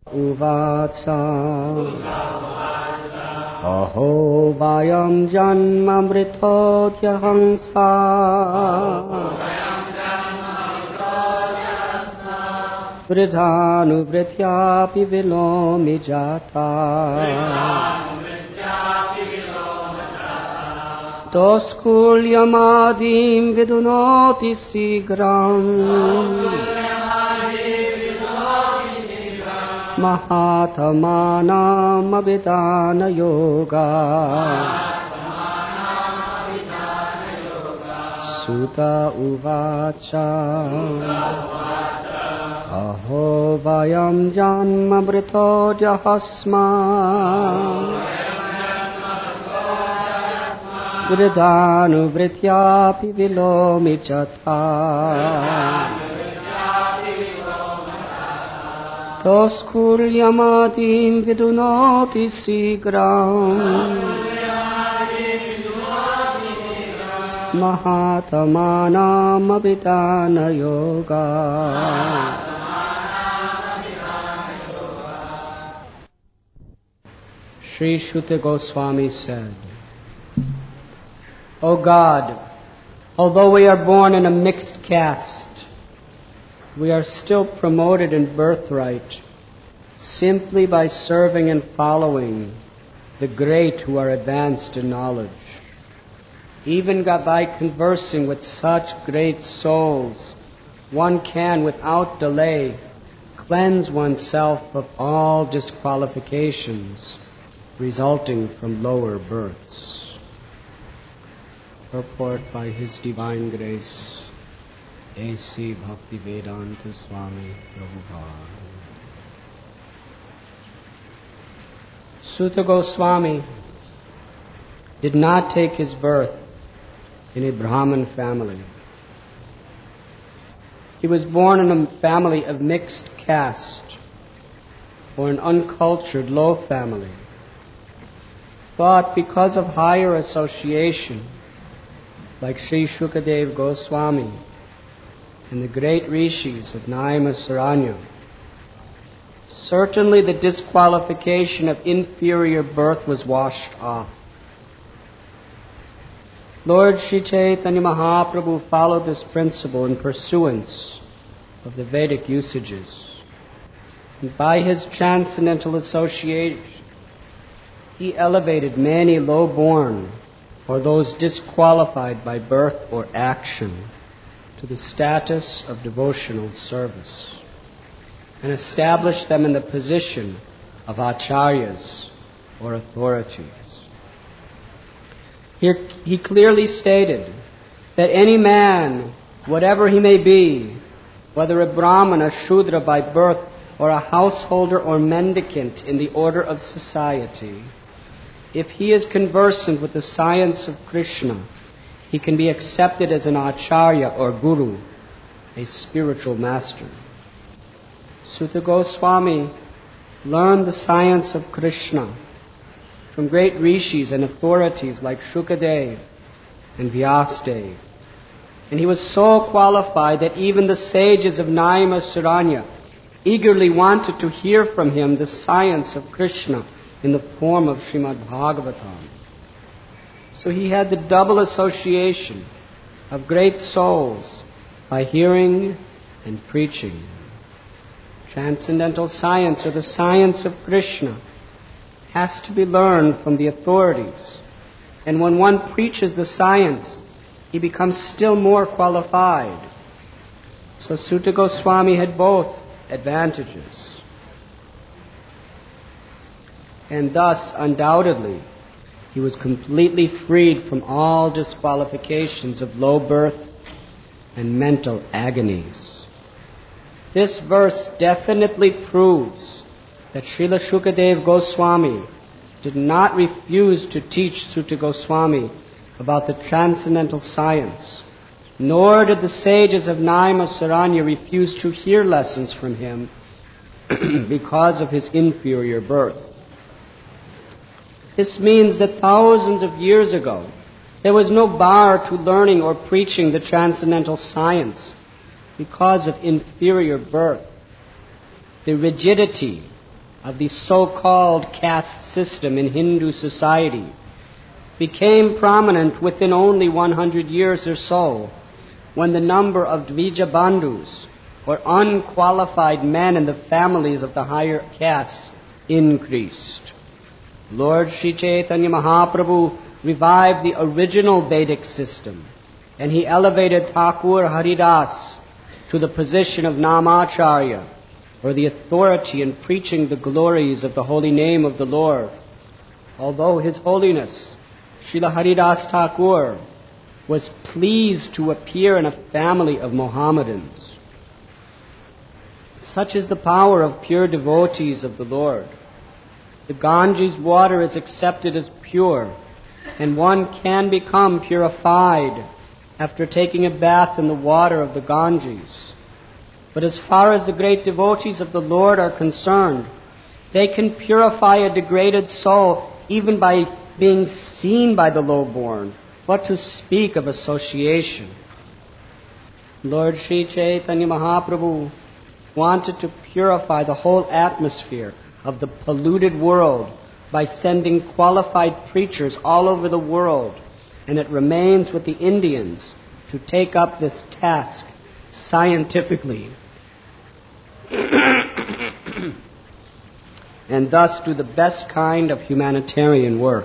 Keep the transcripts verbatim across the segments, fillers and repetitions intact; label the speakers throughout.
Speaker 1: Uvacha Aho vayam janmamritodya hamsa Vridhanuvrityapi vilomi jata Toskulyamadim vidunoti sigram Mahatamanam abhidana yoga Sutta uvacha Aho vayam janma mritodya hasma Vridhanuvrityapi vilomi jata Toskulyamadim vidunoti sigram Mahatamanam abhidana yoga. Sri Shuta Goswami said, O God, although we are born in a mixed caste, we are still promoted in birthright simply by serving and following the great who are advanced in knowledge. Even by conversing with such great souls, one can, without delay, cleanse oneself of all disqualifications resulting from lower births. Purport by His Divine Grace, A C Bhaktivedanta Swami Prabhupada. Sutta Goswami did not take his birth in a Brahmin family. He was born in a family of mixed caste, or an uncultured low family. But because of higher association, like Sri Shukadev Goswami and the great rishis of Naimisaranya, certainly the disqualification of inferior birth was washed off. Lord Sri Chaitanya Mahaprabhu followed this principle in pursuance of the Vedic usages. And by his transcendental association, he elevated many low-born, or those disqualified by birth or action, to the status of devotional service, and established them in the position of acharyas, or authorities. Here he clearly stated that any man, whatever he may be, whether a Brahman, a Shudra by birth, or a householder or mendicant in the order of society, if he is conversant with the science of Krishna, he can be accepted as an acharya or guru, a spiritual master. Sutta Goswami learned the science of Krishna from great rishis and authorities like Shukadev and Vyasadeva. And he was so qualified that even the sages of Naimisaranya eagerly wanted to hear from him the science of Krishna in the form of Srimad Bhagavatam. So he had the double association of great souls by hearing and preaching. Transcendental science, or the science of Krishna, has to be learned from the authorities. And when one preaches the science, he becomes still more qualified. So Sutta Goswami had both advantages. And thus, undoubtedly, he was completely freed from all disqualifications of low birth and mental agonies. This verse definitely proves that Srila Shukadev Goswami did not refuse to teach Sutta Goswami about the transcendental science, nor did the sages of Naimisaranya refuse to hear lessons from him because of his inferior birth. This means that thousands of years ago, there was no bar to learning or preaching the transcendental science because of inferior birth. The rigidity of the so-called caste system in Hindu society became prominent within only one hundred years or so, when the number of Dvija Bandhus, or unqualified men in the families of the higher castes, increased. Lord Sri Chaitanya Mahaprabhu revived the original Vedic system, and he elevated Thakur Haridas to the position of Namacharya, or the authority in preaching the glories of the holy name of the Lord. Although His Holiness Srila Haridas Thakur was pleased to appear in a family of Mohammedans. Such is the power of pure devotees of the Lord. The Ganges water is accepted as pure, and one can become purified after taking a bath in the water of the Ganges. But as far as the great devotees of the Lord are concerned, they can purify a degraded soul even by being seen by the low-born. What to speak of association? Lord Sri Chaitanya Mahaprabhu wanted to purify the whole atmosphere of the polluted world by sending qualified preachers all over the world, and it remains with the Indians to take up this task scientifically and thus do the best kind of humanitarian work.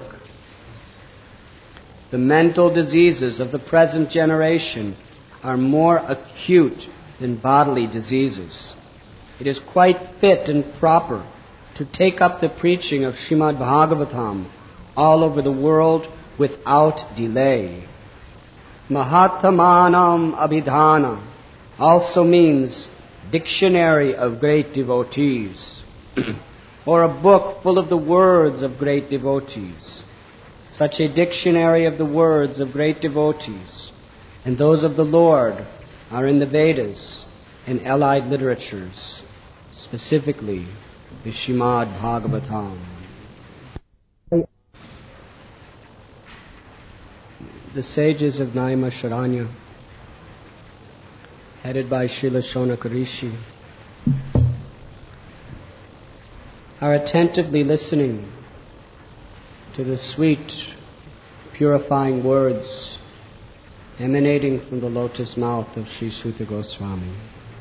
Speaker 1: The mental diseases of the present generation are more acute than bodily diseases. It is quite fit and proper to take up the preaching of Srimad Bhagavatam all over the world without delay. Mahatmanam Abhidhana also means dictionary of great devotees, or a book full of the words of great devotees. Such a dictionary of the words of great devotees and those of the Lord are in the Vedas and allied literatures, specifically the Srimad Bhagavatam. The sages of Naimisharanya, headed by Srila Shonaka Rishi, are attentively listening to the sweet, purifying words emanating from the lotus mouth of Sri Suta Goswami.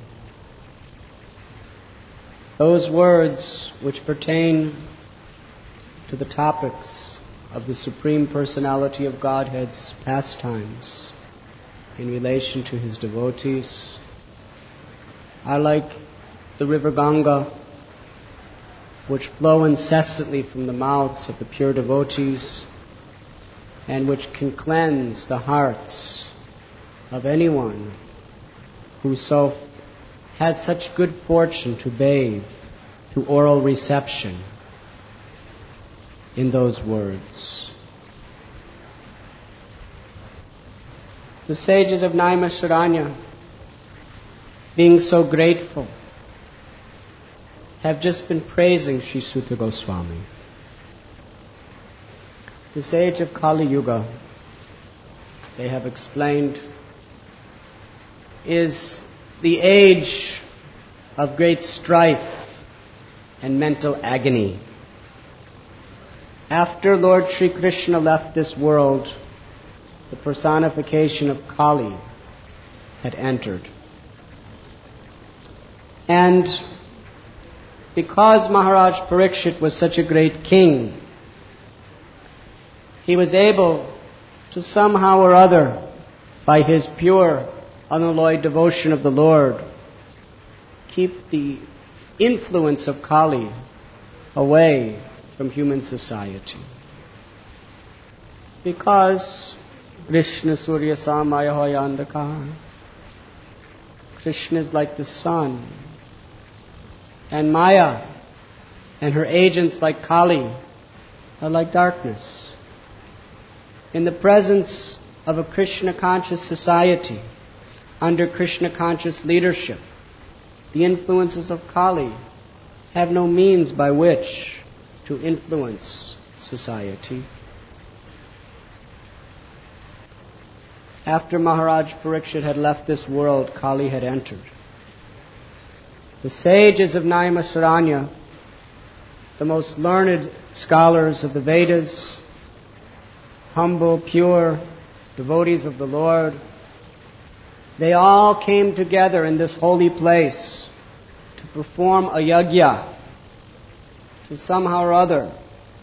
Speaker 1: Those words which pertain to the topics of the Supreme Personality of Godhead's pastimes in relation to His devotees are like the river Ganga, which flow incessantly from the mouths of the pure devotees and which can cleanse the hearts of anyone who so has such good fortune to bathe through oral reception in those words. The sages of Naimisharanya, being so grateful, have just been praising Sri Suta Goswami. This age of Kali Yuga, they have explained, is the age of great strife and mental agony. After Lord Sri Krishna left this world, the personification of Kali had entered. And because Maharaj Parikshit was such a great king, he was able to somehow or other, by his pure, unalloyed devotion of the Lord, keep the influence of Kali away from human society. Because Krishna Surya Samaya Hoyandakar, Krishna is like the sun, and Maya and her agents like Kali are like darkness. In the presence of a Krishna-conscious society, under Krishna-conscious leadership, the influences of Kali have no means by which to influence society. After Maharaj Parikshit had left this world, Kali had entered. The sages of Naimisharanya the most learned scholars of the Vedas, humble, pure devotees of the Lord, they all came together in this holy place to perform a yajna, to somehow or other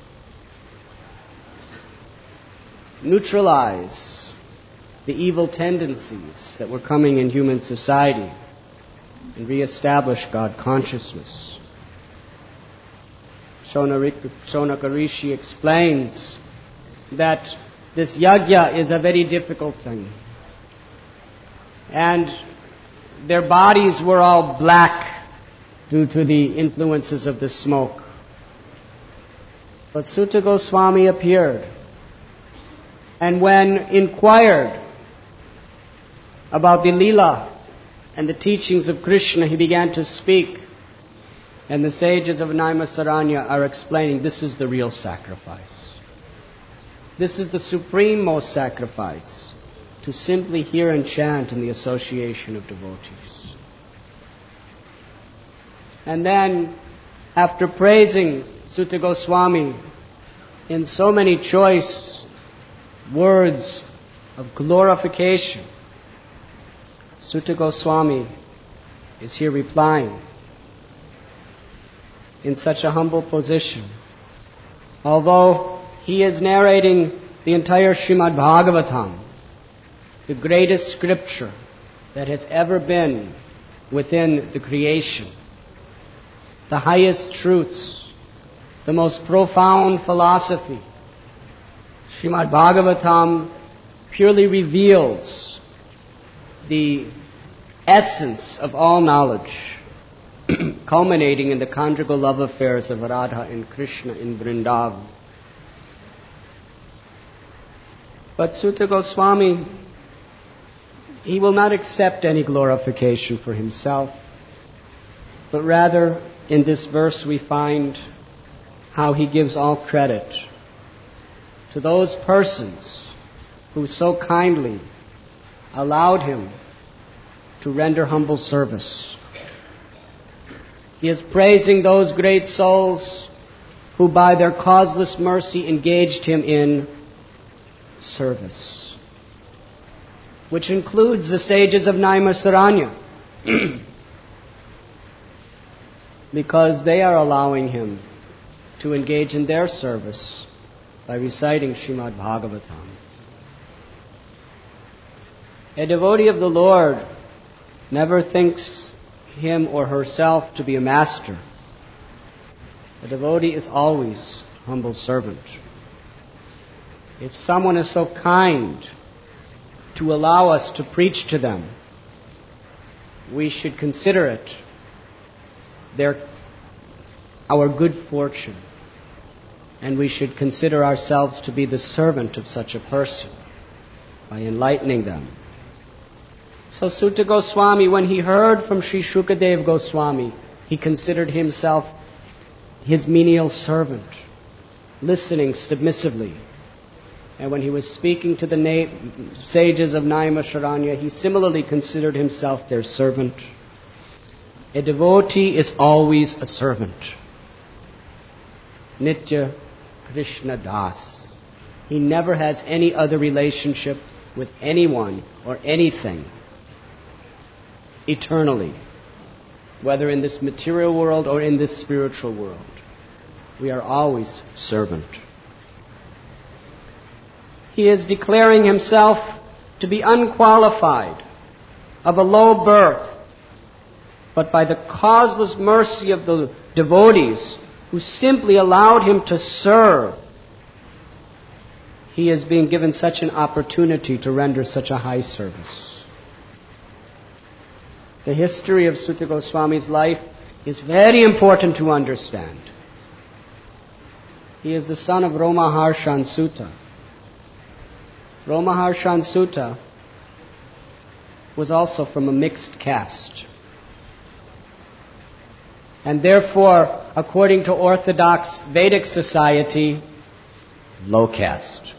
Speaker 1: neutralize the evil tendencies that were coming in human society and reestablish God consciousness. Shonaka Rishi explains that this yajna is a very difficult thing. And their bodies were all black due to the influences of the smoke. But Sutta Goswami appeared, and when inquired about the Leela and the teachings of Krishna, he began to speak. And the sages of Naimisaranya are explaining this is the real sacrifice. This is the supreme most sacrifice, to simply hear and chant in the association of devotees. And then, after praising Sutta Goswami in so many choice words of glorification, Sutta Goswami is here replying in such a humble position. Although he is narrating the entire Srimad Bhagavatam, the greatest scripture that has ever been within the creation, the highest truths, the most profound philosophy, Srimad Bhagavatam purely reveals the essence of all knowledge, culminating in the conjugal love affairs of Radha and Krishna in Vrindavan. But Sutta Goswami, he will not accept any glorification for himself, but rather in this verse we find how he gives all credit to those persons who so kindly allowed him to render humble service. He is praising those great souls who by their causeless mercy engaged him in service, which includes the sages of Naimisaranya, because they are allowing him to engage in their service by reciting Srimad Bhagavatam. A devotee of the Lord never thinks him or herself to be a master. A devotee is always a humble servant. If someone is so kind to allow us to preach to them, we should consider it their, our good fortune, and we should consider ourselves to be the servant of such a person by enlightening them. So Sutta Goswami, when he heard from Sri Shukadev Goswami, he considered himself his menial servant, listening submissively. And when he was speaking to the na- sages of Naimisaranya, he similarly considered himself their servant. A devotee is always a servant. Nitya Krishna Das. He never has any other relationship with anyone or anything eternally, whether in this material world or in this spiritual world. We are always servant. He is declaring himself to be unqualified, of a low birth, but by the causeless mercy of the devotees who simply allowed him to serve, he is being given such an opportunity to render such a high service. The history of Sutta Goswami's life is very important to understand. He is the son of Romaharshan Sutta. Romaharshan Sutta was also from a mixed caste. And therefore, according to Orthodox Vedic society, low caste.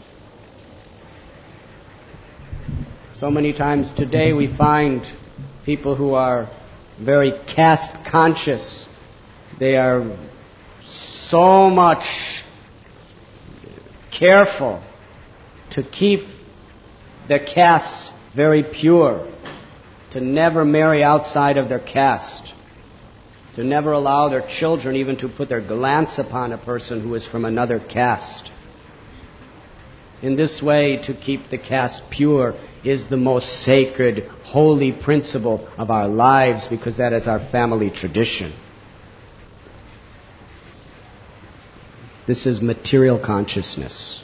Speaker 1: So many times today we find people who are very caste conscious. They are so much careful to keep their caste very pure, to never marry outside of their caste, to never allow their children even to put their glance upon a person who is from another caste. In this way, to keep the caste pure is the most sacred, holy principle of our lives, because that is our family tradition. This is material consciousness.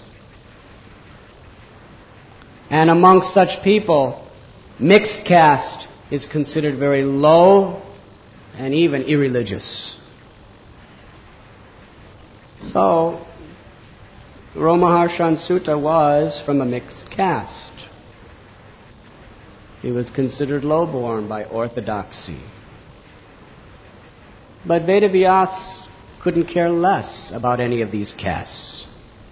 Speaker 1: And amongst such people, mixed caste is considered very low and even irreligious. So, Romaharshan Sutta was from a mixed caste. He was considered lowborn by orthodoxy. But Vedavyas couldn't care less about any of these castes.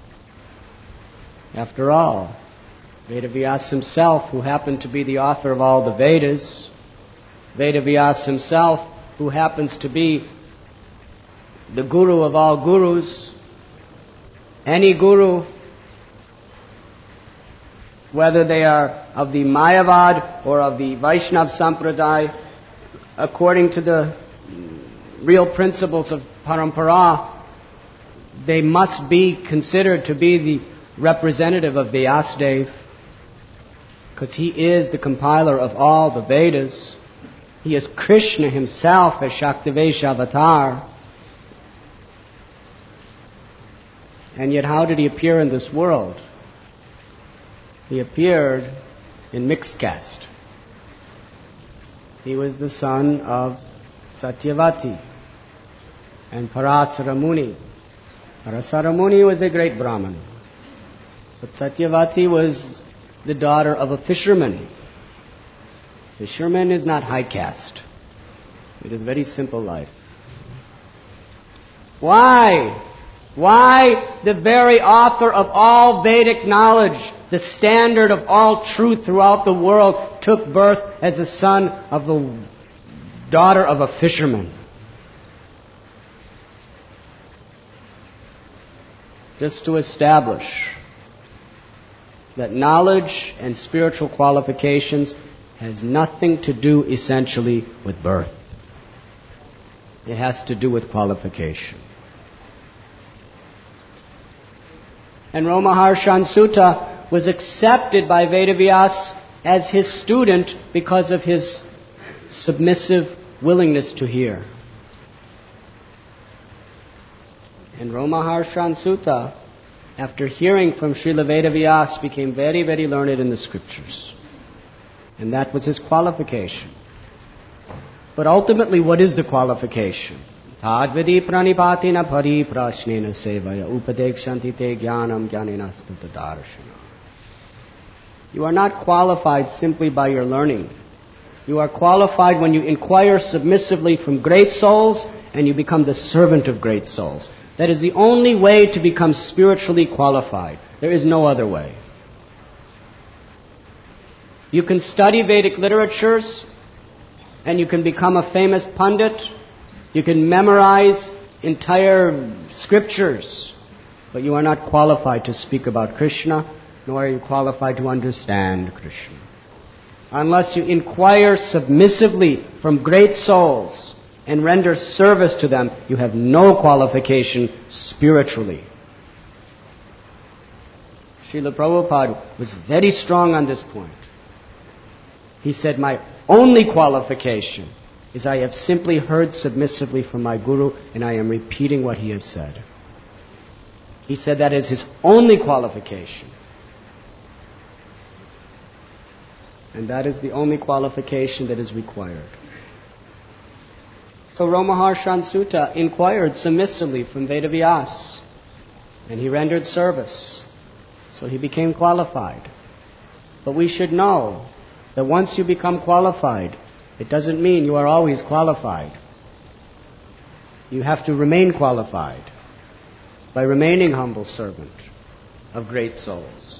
Speaker 1: After all, Vedavyas himself, who happened to be the author of all the Vedas, Vedavyas himself, who happens to be the guru of all gurus, any guru, whether they are of the Mayavad or of the Vaishnav Sampradaya, according to the real principles of Parampara, they must be considered to be the representative of Vyasadeva, because he is the compiler of all the Vedas. He is Krishna himself as Shaktivesha avatar. And yet how did he appear in this world? He appeared in mixed caste. He was the son of Satyavati and Parasara Muni. Parasara Muni was a great Brahman. But Satyavati was the daughter of a fisherman. Fisherman is not high caste. It is very simple life. Why? Why the very author of all Vedic knowledge, the standard of all truth throughout the world, took birth as a son of the daughter of a fisherman? Just to establish that knowledge and spiritual qualifications has nothing to do essentially with birth. It has to do with qualification. And Romaharshan Sutta was accepted by Vedavyas as his student because of his submissive willingness to hear. And Romaharshan Sutta, after hearing from Srila Vedavyas, became very, very learned in the scriptures. And that was his qualification. But ultimately, what is the qualification? Tadvidi pranipatina pari prashnena sevaya upadekshanti te jnanam jnanena stutta darshana. You are not qualified simply by your learning. You are qualified when you inquire submissively from great souls and you become the servant of great souls. That is the only way to become spiritually qualified. There is no other way. You can study Vedic literatures and you can become a famous pundit. You can memorize entire scriptures, but you are not qualified to speak about Krishna, nor are you qualified to understand Krishna. Unless you inquire submissively from great souls and render service to them, you have no qualification spiritually. Srila Prabhupada was very strong on this point. He said, my only qualification is I have simply heard submissively from my Guru and I am repeating what he has said. He said that is his only qualification. And that is the only qualification that is required. So Romaharshan Sutta inquired submissively from Vedavyas and he rendered service. So he became qualified. But we should know that once you become qualified, it doesn't mean you are always qualified. You have to remain qualified by remaining humble servant of great souls.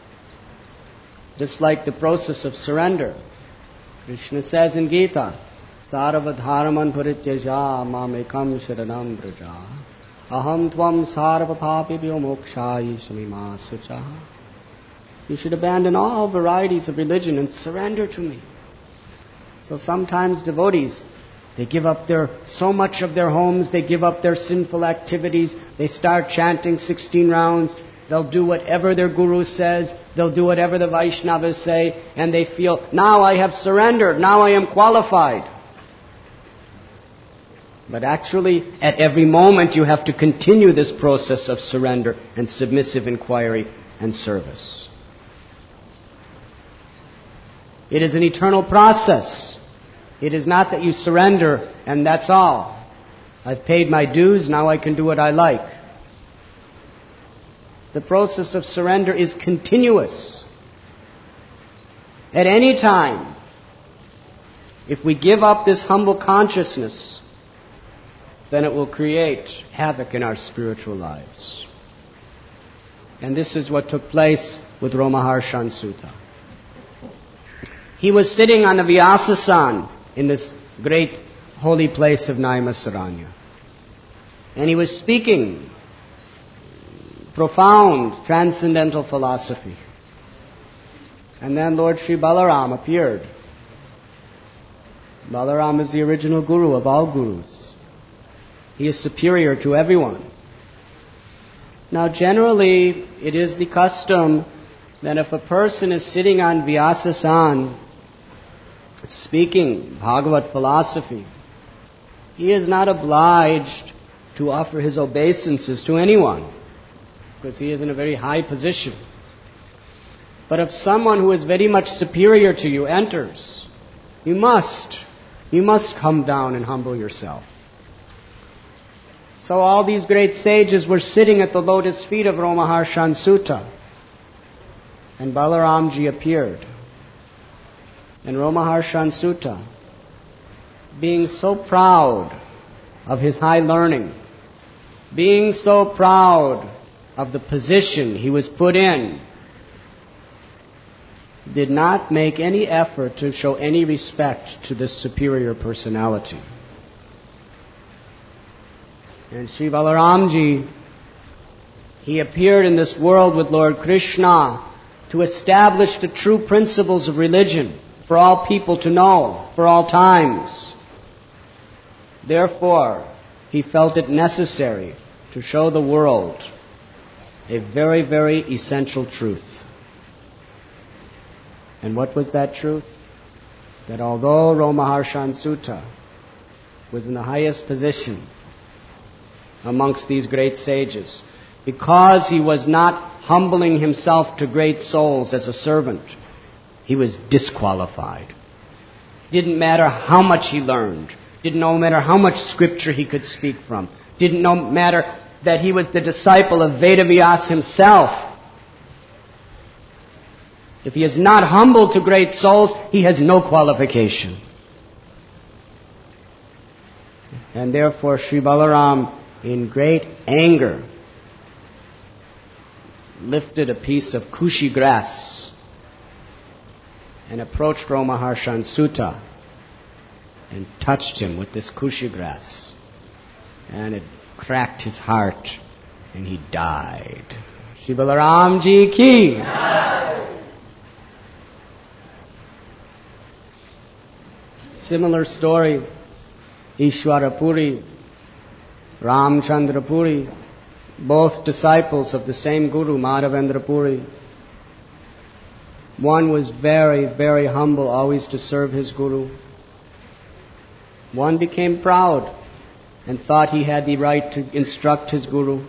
Speaker 1: Just like the process of surrender. Krishna says in Gita, Saravadharaman parityaja mamekam sharanam braja Aham tvam sarva papibhyo mokshayi samima suchaha. You should abandon all varieties of religion and surrender to me. So sometimes devotees, they give up their so much of their homes, they give up their sinful activities, they start chanting sixteen rounds, they'll do whatever their guru says, they'll do whatever the Vaishnavas say, and they feel, now I have surrendered, now I am qualified. But actually, at every moment you have to continue this process of surrender and submissive inquiry and service. It is an eternal process. It is not that you surrender and that's all. I've paid my dues, now I can do what I like. The process of surrender is continuous. At any time, if we give up this humble consciousness, then it will create havoc in our spiritual lives. And this is what took place with Romaharshan Sutta. He was sitting on the Vyasasan in this great holy place of Naimisaranya. And he was speaking profound, transcendental philosophy. And then Lord Sri Balaram appeared. Balaram is the original guru of all gurus. He is superior to everyone. Now generally, it is the custom that if a person is sitting on Vyasasan, speaking Bhagavad philosophy, he is not obliged to offer his obeisances to anyone, because he is in a very high position. But if someone who is very much superior to you enters, you must, you must come down and humble yourself. So all these great sages were sitting at the lotus feet of Romaharshan Sutta. And Balaramji appeared. And Romaharshan Sutta, being so proud of his high learning, being so proud of the position he was put in, did not make any effort to show any respect to this superior personality. And Sri Balaramji, he appeared in this world with Lord Krishna to establish the true principles of religion for all people to know, for all times. Therefore, he felt it necessary to show the world a very, very essential truth. And what was that truth? That although Romaharshan Sutta was in the highest position amongst these great sages, because he was not humbling himself to great souls as a servant, he was disqualified. Didn't matter how much he learned. Didn't no matter how much scripture he could speak from. Didn't no matter that he was the disciple of Vedavyas himself. If he is not humble to great souls, he has no qualification. And therefore Sri Balaram, in great anger, lifted a piece of kushi grass and approached Romaharshan Sutta and touched him with this kushi grass. And it cracked his heart and he died. Shri Balaramji ki. Similar story, Ishwara Puri, Ramchandra Puri, both disciples of the same Guru, Madhavendra Puri. One was very, very humble, always to serve his Guru. One became proud and thought he had the right to instruct his Guru.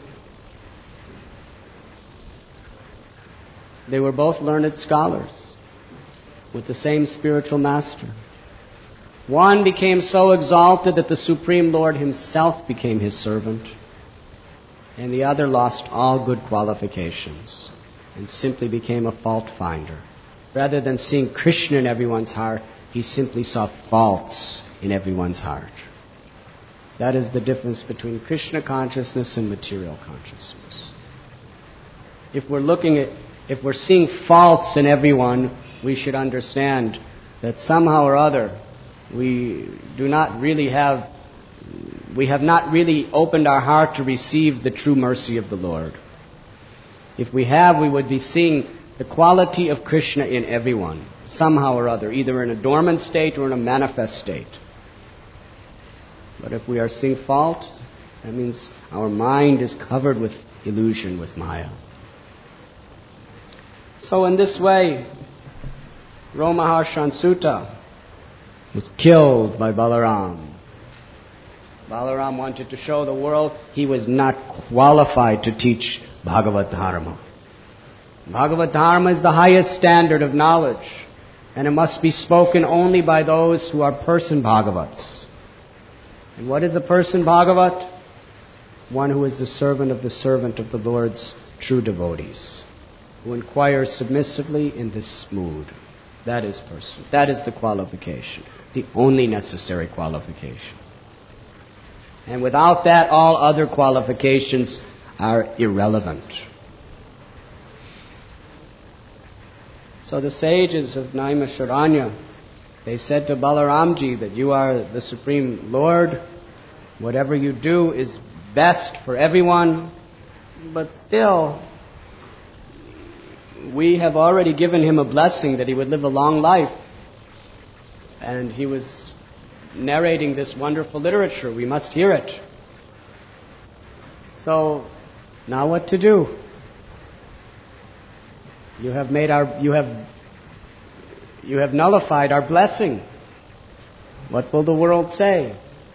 Speaker 1: They were both learned scholars with the same spiritual master. One became so exalted that the Supreme Lord himself became his servant, and the other lost all good qualifications and simply became a fault finder. Rather than seeing Krishna in everyone's heart, he simply saw faults in everyone's heart. That is the difference between Krishna consciousness and material consciousness. If we're looking at, if we're seeing faults in everyone, we should understand that somehow or other we do not really have, we have not really opened our heart to receive the true mercy of the Lord. If we have, we would be seeing the quality of Krishna in everyone, somehow or other, either in a dormant state or in a manifest state. But if we are seeing fault, that means our mind is covered with illusion, with Maya. So in this way, Romaharshan Sutta was killed by Balaram. Balaram wanted to show the world he was not qualified to teach Bhagavad Dharma. Bhagavad Dharma is the highest standard of knowledge, and it must be spoken only by those who are person Bhagavats. And what is a person Bhagavat? One who is the servant of the servant of the Lord's true devotees, who inquires submissively in this mood. That is person. That is the qualification, the only necessary qualification. And without that, all other qualifications are irrelevant. So the sages of Naimisharanya, they said to Balaramji that you are the Supreme Lord. Whatever you do is best for everyone. But still, we have already given him a blessing that he would live a long life. And he was narrating this wonderful literature. We must hear it. So, now what to do? You have made our, you have, you have nullified our blessing. What will the world say?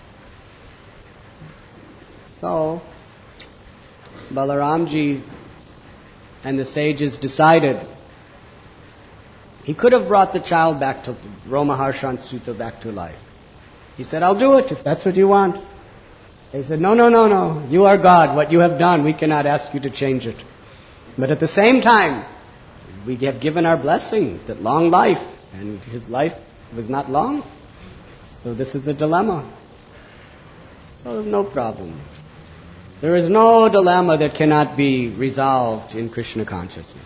Speaker 1: So, Balaramji and the sages decided. He could have brought the child back to Romaharshan Sutta back to life. He said, I'll do it if that's what you want. They said, no, no, no, no. You are God. What you have done, we cannot ask you to change it. But at the same time, we have given our blessing, that long life. And his life was not long. So this is a dilemma. So no problem. There is no dilemma that cannot be resolved in Krishna consciousness.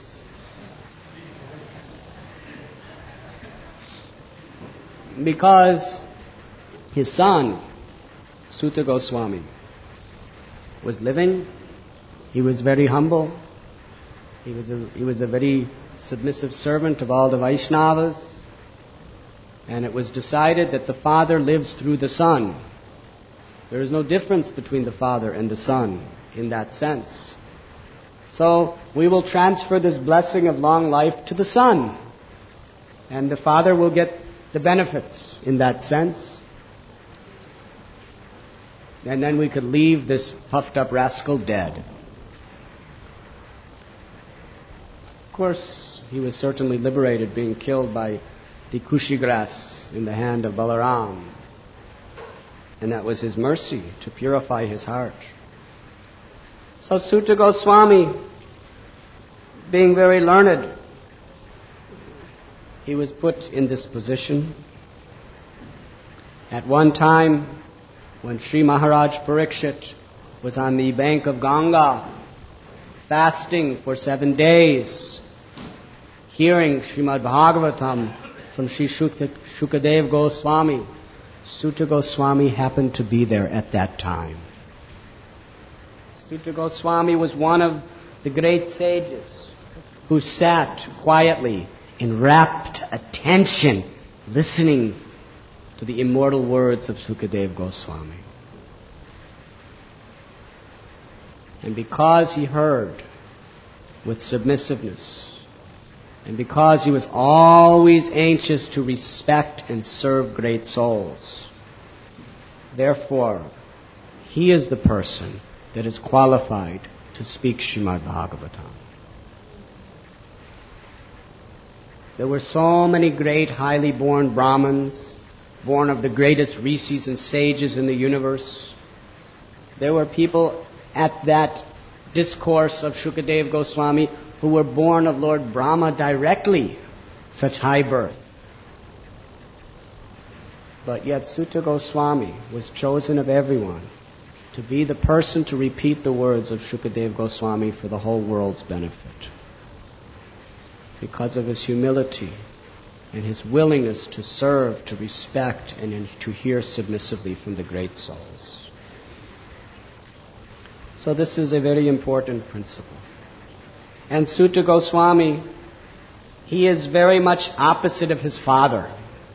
Speaker 1: Because his son, Sutta Goswami, was living. He was very humble. He was a, he was a very submissive servant of all the Vaishnavas. And it was decided that the father lives through the son. There is no difference between the father and the son in that sense. So we will transfer this blessing of long life to the son. And the father will get the benefits in that sense. And then we could leave this puffed up rascal dead. Of course, he was certainly liberated, being killed by the kushi grass in the hand of Balaram. And that was his mercy to purify his heart. So Sutta Goswami, being very learned, he was put in this position. At one time, when Sri Maharaj Parikshit was on the bank of Ganga, fasting for seven days, hearing Srimad Bhagavatam from Sri Shukadev Goswami, Sutta Goswami happened to be there at that time. Sutta Goswami was one of the great sages who sat quietly in rapt attention, listening to the immortal words of Shukadev Goswami. And because he heard with submissiveness, and because he was always anxious to respect and serve great souls, therefore, he is the person that is qualified to speak Srimad Bhagavatam. There were so many great, highly born Brahmins, born of the greatest rishis and sages in the universe. There were people at that discourse of Shukadev Goswami who were born of Lord Brahma directly, such high birth. But yet Sutta Goswami was chosen of everyone to be the person to repeat the words of Shukadev Goswami for the whole world's benefit. Because of his humility and his willingness to serve, to respect, and to hear submissively from the great souls. So this is a very important principle. And Sutta Goswami, he is very much opposite of his father.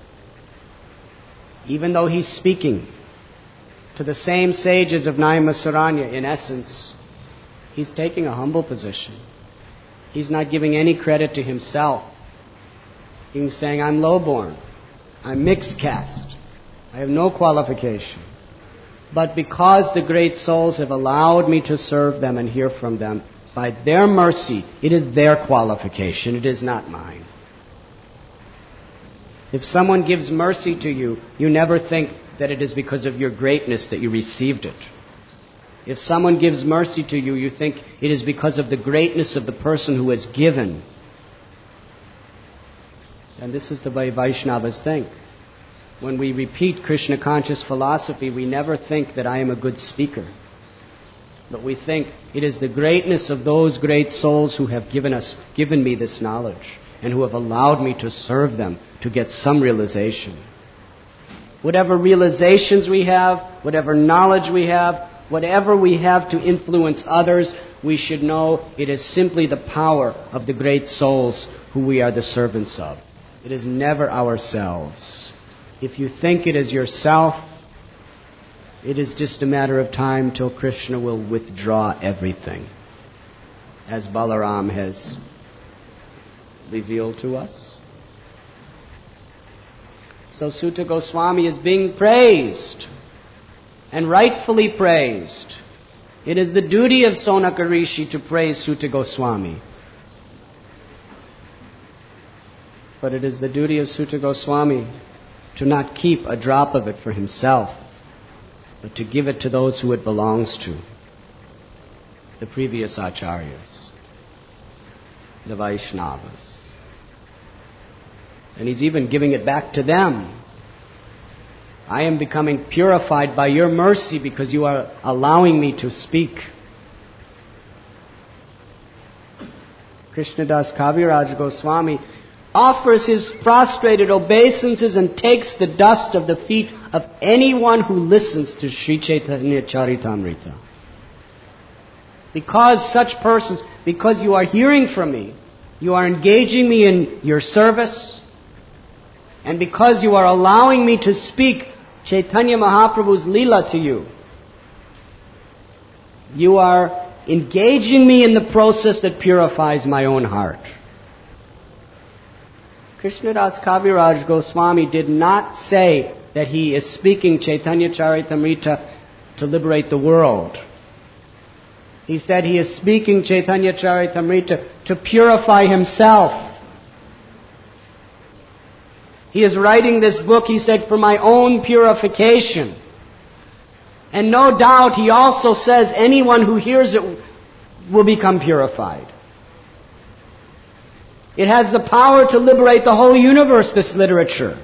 Speaker 1: Even though he's speaking to the same sages of Naimasaranya, in essence, he's taking a humble position. He's not giving any credit to himself. He's saying, I'm lowborn. I'm mixed caste. I have no qualification. But because the great souls have allowed me to serve them and hear from them, by their mercy, it is their qualification. It is not mine. If someone gives mercy to you, you never think that it is because of your greatness that you received it. If someone gives mercy to you, you think it is because of the greatness of the person who has given. And this is the way Vaishnavas think. When we repeat Krishna conscious philosophy, we never think that I am a good speaker. But we think it is the greatness of those great souls who have given us, given me this knowledge, and who have allowed me to serve them to get some realization. Whatever realizations we have, whatever knowledge we have, whatever we have to influence others, we should know it is simply the power of the great souls who we are the servants of. It is never ourselves. If you think it is yourself, it is just a matter of time till Krishna will withdraw everything, as Balaram has revealed to us. So Sutta Goswami is being praised, and rightfully praised. It is the duty of Sonaka Rishi to praise Sutta Goswami. But it is the duty of Sutta Goswami to not keep a drop of it for himself, but to give it to those who it belongs to, the previous acharyas, the Vaishnavas. And he's even giving it back to them. I am becoming purified by your mercy because you are allowing me to speak. Krishnadas Kaviraj Goswami offers his prostrated obeisances and takes the dust of the feet of anyone who listens to Sri Chaitanya Charitamrita. Because such persons, because you are hearing from me, you are engaging me in your service, and because you are allowing me to speak Chaitanya Mahaprabhu's Leela to you, you are engaging me in the process that purifies my own heart. Krishnadas Kaviraj Goswami did not say that he is speaking Chaitanya Charitamrita to liberate the world. He said he is speaking Chaitanya Charitamrita to purify himself. He is writing this book, he said, for my own purification. And no doubt he also says anyone who hears it will become purified. It has the power to liberate the whole universe, this literature.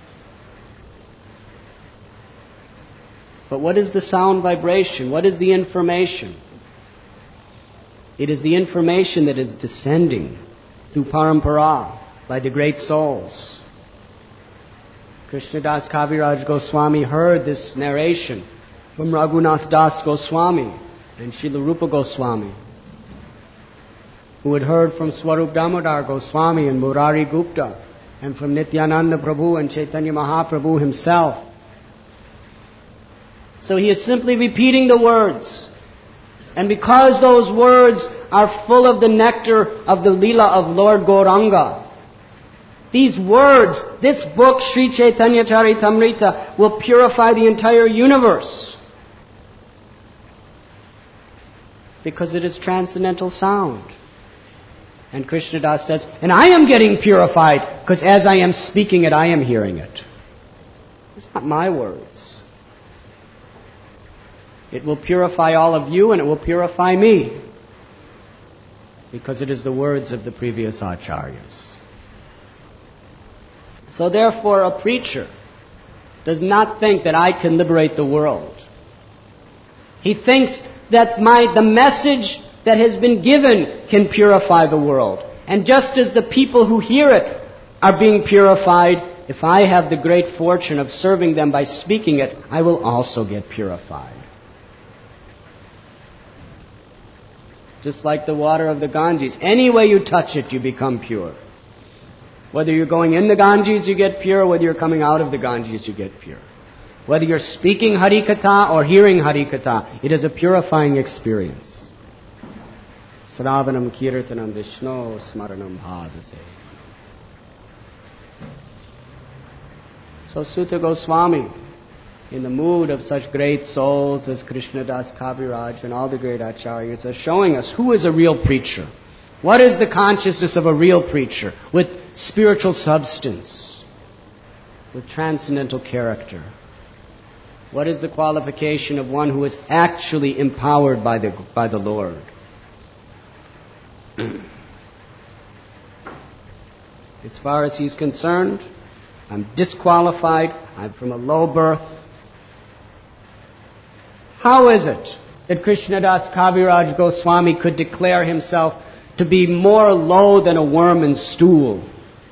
Speaker 1: But what is the sound vibration? What is the information? It is the information that is descending through parampara by the great souls. Krishnadas Kaviraj Goswami heard this narration from Raghunath Das Goswami and Srila Rupa Goswami, who had heard from Swarup Damodar Goswami and Murari Gupta, and from Nityananda Prabhu and Chaitanya Mahaprabhu himself. So he is simply repeating the words. And because those words are full of the nectar of the Leela of Lord Gauranga, these words, this book, Sri Chaitanya Charitamrita, will purify the entire universe. Because it is transcendental sound. And Krishnadas says, and I am getting purified because as I am speaking it, I am hearing it. It's not my words. It will purify all of you and it will purify me. Because it is the words of the previous acharyas. So therefore a preacher does not think that I can liberate the world. He thinks that my the message that has been given can purify the world. And just as the people who hear it are being purified, if I have the great fortune of serving them by speaking it, I will also get purified. Just like the water of the Ganges. Any way you touch it, you become pure. Whether you're going in the Ganges, you get pure. Whether you're coming out of the Ganges, you get pure. Whether you're speaking Harikatha or hearing Harikatha, it is a purifying experience. Sravanam kirtanam Vishno smaranam bhadase. So Sutta Goswami, in the mood of such great souls as Krishnadas Kaviraj and all the great acharyas, are showing us who is a real preacher. What is the consciousness of a real preacher with spiritual substance, with transcendental character? What is the qualification of one who is actually empowered by the, by the Lord? As far as he's concerned, I'm disqualified, I'm from a low birth. How is it that Krishnadas Kaviraj Goswami could declare himself to be more low than a worm in stool?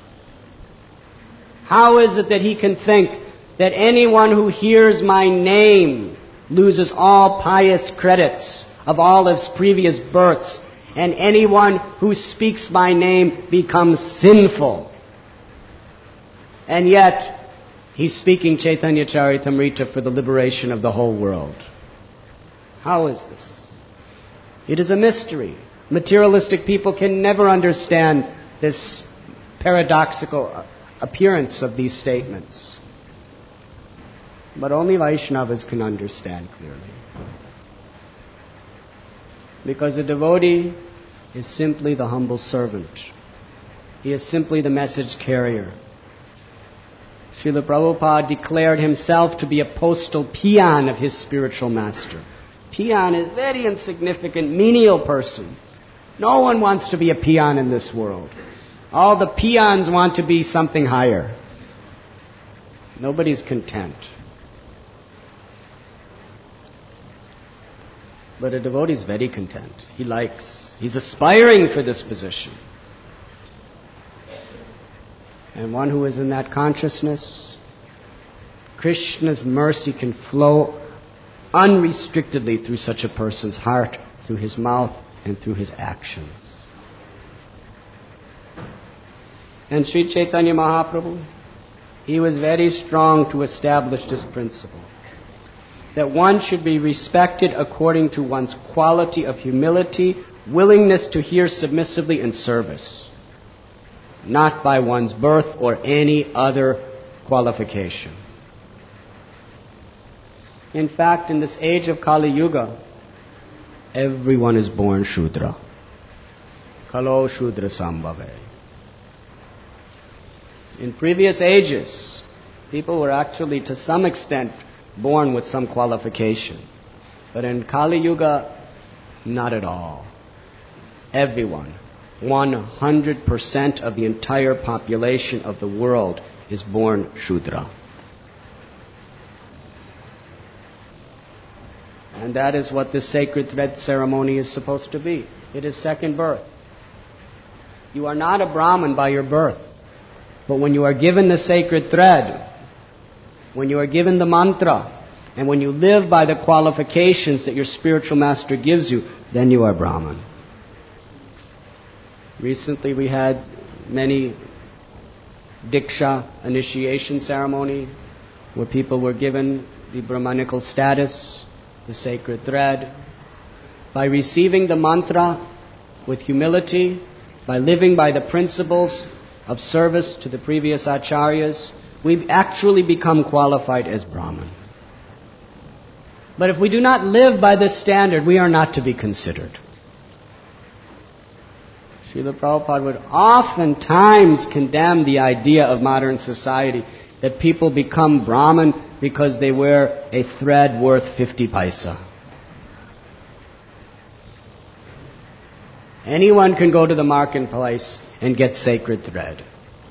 Speaker 1: How is it that he can think that anyone who hears my name loses all pious credits of all his previous births, and anyone who speaks my name becomes sinful? And yet, he's speaking Chaitanya Charitamrita for the liberation of the whole world. How is this? It is a mystery. Materialistic people can never understand this paradoxical appearance of these statements. But only Vaishnavas can understand clearly. Because a devotee is simply the humble servant. He is simply the message carrier. Srila Prabhupada declared himself to be a postal peon of his spiritual master. Peon is a very insignificant, menial person. No one wants to be a peon in this world. All the peons want to be something higher. Nobody's content. But a devotee is very content. He likes, he's aspiring for this position. And one who is in that consciousness, Krishna's mercy can flow unrestrictedly through such a person's heart, through his mouth, and through his actions. And Sri Chaitanya Mahaprabhu, he was very strong to establish this principle, that one should be respected according to one's quality of humility, willingness to hear submissively, and service, not by one's birth or any other qualification. In fact, in this age of Kali Yuga, everyone is born Shudra. Kalo Shudra Sambhave. In previous ages, people were actually to some extent born with some qualification. But in Kali Yuga, not at all. Everyone, one hundred percent of the entire population of the world is born Shudra. And that is what this sacred thread ceremony is supposed to be. It is second birth. You are not a Brahmin by your birth. But when you are given the sacred thread, when you are given the mantra, and when you live by the qualifications that your spiritual master gives you, then you are Brahmin. Recently we had many Diksha initiation ceremony where people were given the Brahmanical status, the sacred thread. By receiving the mantra with humility, by living by the principles of service to the previous acharyas, we actually become qualified as Brahman. But if we do not live by this standard, we are not to be considered. Srila Prabhupada would oftentimes condemn the idea of modern society that people become Brahmin because they wear a thread worth fifty paisa. Anyone can go to the marketplace and get sacred thread.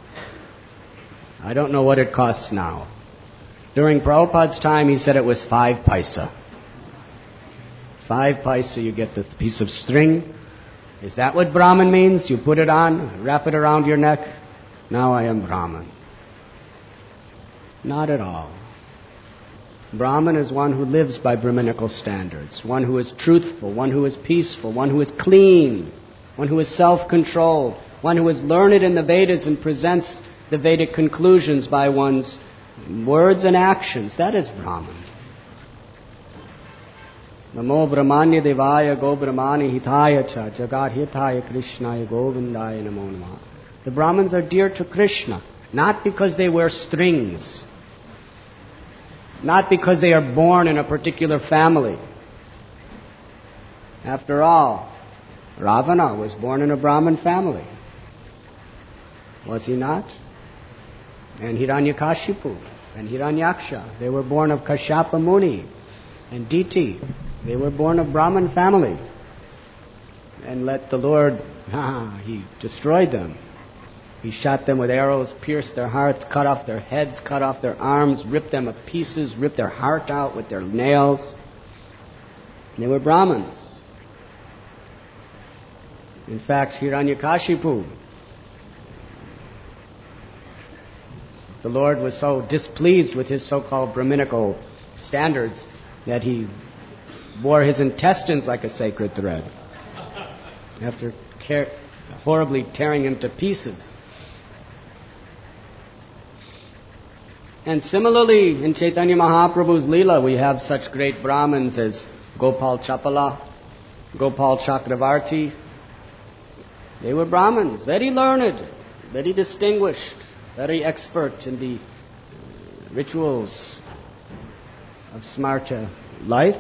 Speaker 1: I don't know what it costs now. During Prabhupada's time, he said it was five paisa. Five paisa, you get the piece of string. Is that what Brahman means? You put it on, wrap it around your neck. Now I am Brahman. Not at all. Brahman is one who lives by Brahminical standards, one who is truthful, one who is peaceful, one who is clean, one who is self-controlled, one who is learned in the Vedas and presents the Vedic conclusions by one's words and actions. That is Brahman. Namo Brahmanya Devaya Go Brahmani Hitaya Cha Jagat Hitaya Krishnaya Govindaya Namo Namaha. The Brahmins are dear to Krishna, not because they wear strings, not because they are born in a particular family. After all, Ravana was born in a Brahmin family. Was he not? And Hiranyakashipu and Hiranyaksha, they were born of Kashyapa Muni. And Diti, they were born of Brahmin family. And let the Lord, ah, He destroyed them. He shot them with arrows, pierced their hearts, cut off their heads, cut off their arms, ripped them to pieces, ripped their heart out with their nails. And they were Brahmins. In fact, Hiranyakashipu, the Lord was so displeased with his so-called Brahminical standards that he wore his intestines like a sacred thread after care, horribly tearing him to pieces. And similarly, in Chaitanya Mahaprabhu's Leela, we have such great Brahmins as Gopal Chapala, Gopal Chakravarti. They were Brahmins, very learned, very distinguished, very expert in the rituals of Smarta life.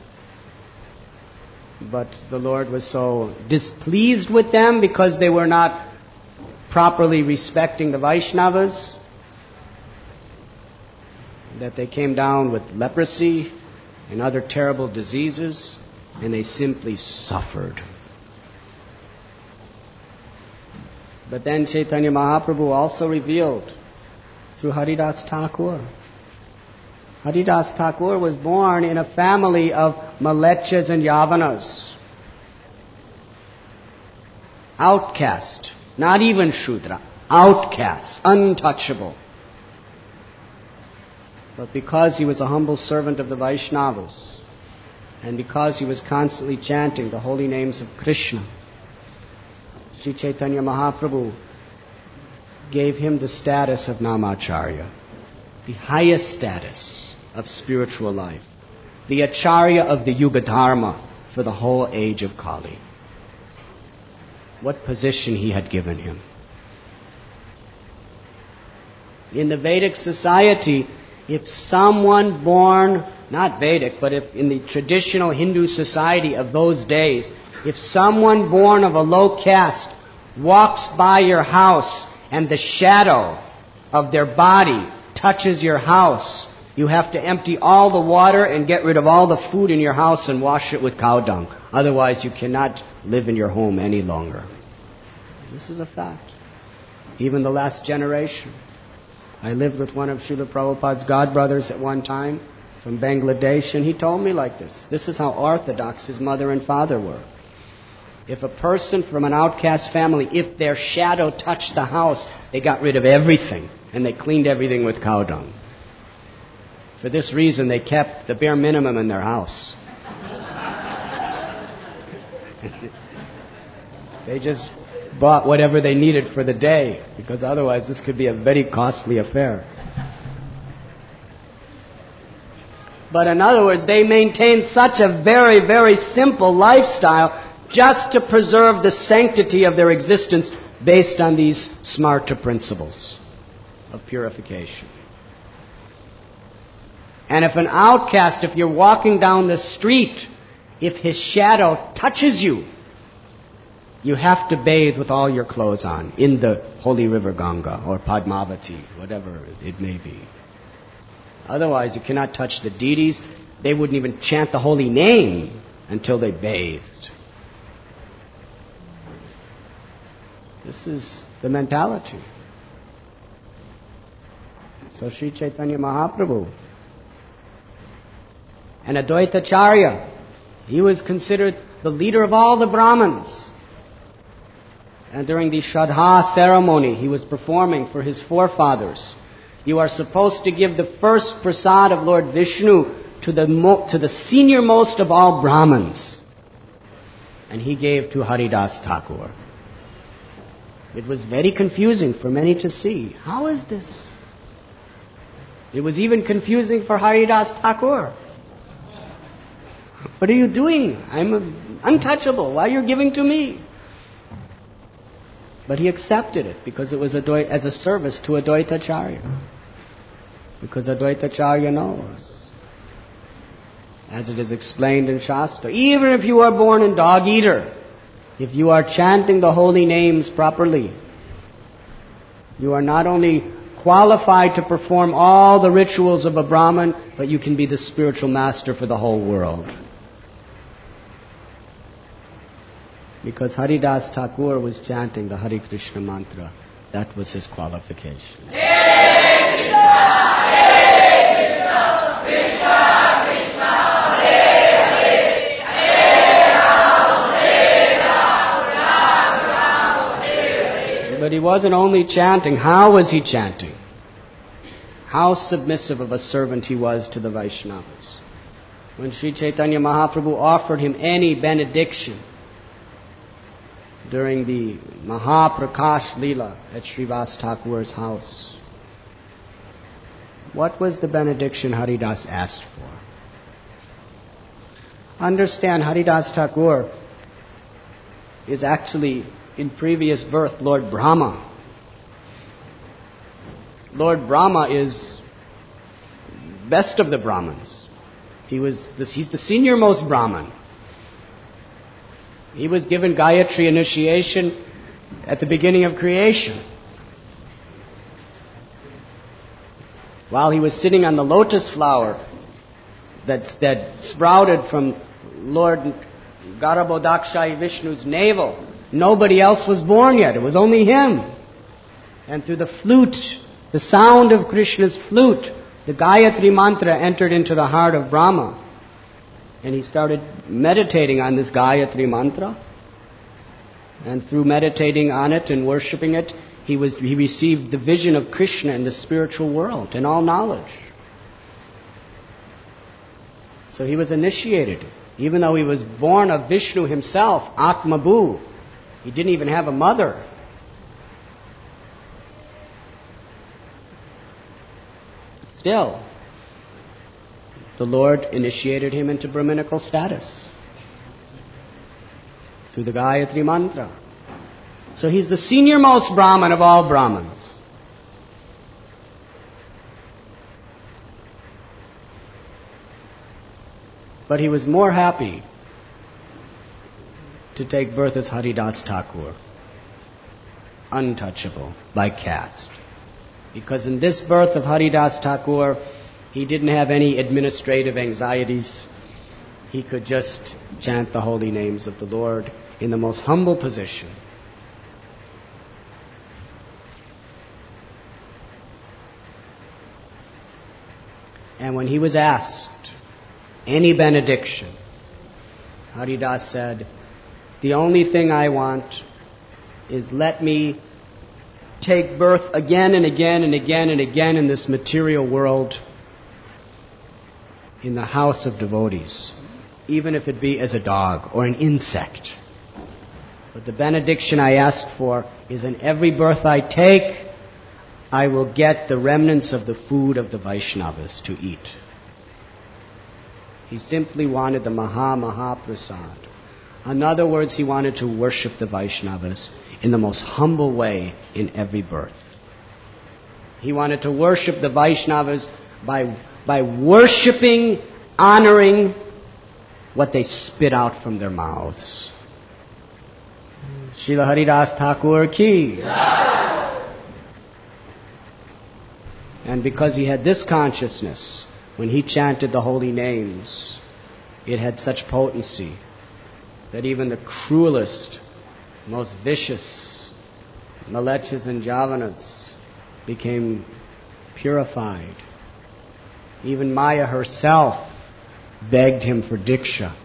Speaker 1: But the Lord was so displeased with them because they were not properly respecting the Vaishnavas that they came down with leprosy and other terrible diseases, and they simply suffered. But then Chaitanya Mahaprabhu also revealed through Haridas Thakur. Haridas Thakur was born in a family of Malechas and Yavanas. Outcast, not even Shudra, outcast, untouchable. But because he was a humble servant of the Vaishnavas, and because he was constantly chanting the holy names of Krishna, Sri Chaitanya Mahaprabhu gave him the status of Namacharya, the highest status of spiritual life, the Acharya of the Yuga Dharma for the whole age of Kali. What position he had given him. In the Vedic society, if someone born, not Vedic, but if in the traditional Hindu society of those days, if someone born of a low caste walks by your house and the shadow of their body touches your house, you have to empty all the water and get rid of all the food in your house and wash it with cow dung. Otherwise, you cannot live in your home any longer. This is a fact. Even the last generation. I lived with one of Srila Prabhupada's godbrothers at one time from Bangladesh, and he told me like this. This is how orthodox his mother and father were. If a person from an outcast family, if their shadow touched the house, they got rid of everything, and they cleaned everything with cow dung. For this reason, they kept the bare minimum in their house. They just bought whatever they needed for the day, because otherwise this could be a very costly affair. But in other words, they maintained such a very, very simple lifestyle just to preserve the sanctity of their existence based on these smarta principles of purification. And if an outcast, if you're walking down the street, if his shadow touches you, you have to bathe with all your clothes on in the holy river Ganga or Padmavati, whatever it may be. Otherwise, you cannot touch the deities. They wouldn't even chant the holy name until they bathed. This is the mentality. So Sri Chaitanya Mahaprabhu and Advaita Acharya, he was considered the leader of all the Brahmins. And during the Shraddha ceremony he was performing for his forefathers, You are supposed to give the first prasad of Lord Vishnu to the, mo- to the senior most of all Brahmins. And he gave to Haridas Thakur. It was very confusing for many to see. How is this? It was even confusing for Haridas Thakur. What are you doing? I'm untouchable. Why are you giving to me? But he accepted it because it was a Doi- as a service to Advaitacharya. Because Advaitacharya knows. As it is explained in Shastra, even if you are born in dog eater, if you are chanting the holy names properly, you are not only qualified to perform all the rituals of a Brahmin, but you can be the spiritual master for the whole world. Because Haridas Thakur was chanting the Hare Krishna mantra. That was his qualification. Hare Krishna, Hare Krishna, Krishna Krishna, Hare Hare, Hare Rama, Hare Rama, Rama Rama, Hare Hare. But he wasn't only chanting. How was he chanting? How submissive of a servant he was to the Vaishnavas. When Sri Chaitanya Mahaprabhu offered him any benediction during the Mahaprakash Leela at Srivas Thakur's house, what was the benediction Haridas asked for? Understand, Haridas Thakur is actually, in previous birth, Lord Brahma. Lord Brahma is best of the Brahmins. He was this, he's the senior most Brahmin. He was given Gayatri initiation at the beginning of creation. While he was sitting on the lotus flower that, that sprouted from Lord Garabodakshai Vishnu's navel, nobody else was born yet. It was only him. And through the flute, the sound of Krishna's flute, the Gayatri mantra entered into the heart of Brahma. And he started meditating on this Gayatri mantra. And through meditating on it and worshipping it, he was he received the vision of Krishna in the spiritual world and all knowledge. So he was initiated. Even though he was born of Vishnu himself, Atmabhu, he didn't even have a mother. Still, the Lord initiated him into Brahminical status through the Gayatri mantra. So he's the senior most Brahmin of all Brahmins. But he was more happy to take birth as Haridas Thakur, untouchable by caste. Because in this birth of Haridas Thakur, he didn't have any administrative anxieties. He could just chant the holy names of the Lord in the most humble position. And when he was asked any benediction, Haridas said, "The only thing I want is let me take birth again and again and again and again in this material world, in the house of devotees, even if it be as a dog or an insect. But the benediction I ask for is in every birth I take, I will get the remnants of the food of the Vaishnavas to eat." He simply wanted the Maha Maha Prasad. In other words, he wanted to worship the Vaishnavas in the most humble way in every birth. He wanted to worship the Vaishnavas by, by worshipping, honoring what they spit out from their mouths. Srila Haridas Thakur ki. And because he had this consciousness, when he chanted the holy names, it had such potency that even the cruelest, most vicious Malechas and Javanas became purified. Even Maya herself begged him for Diksha.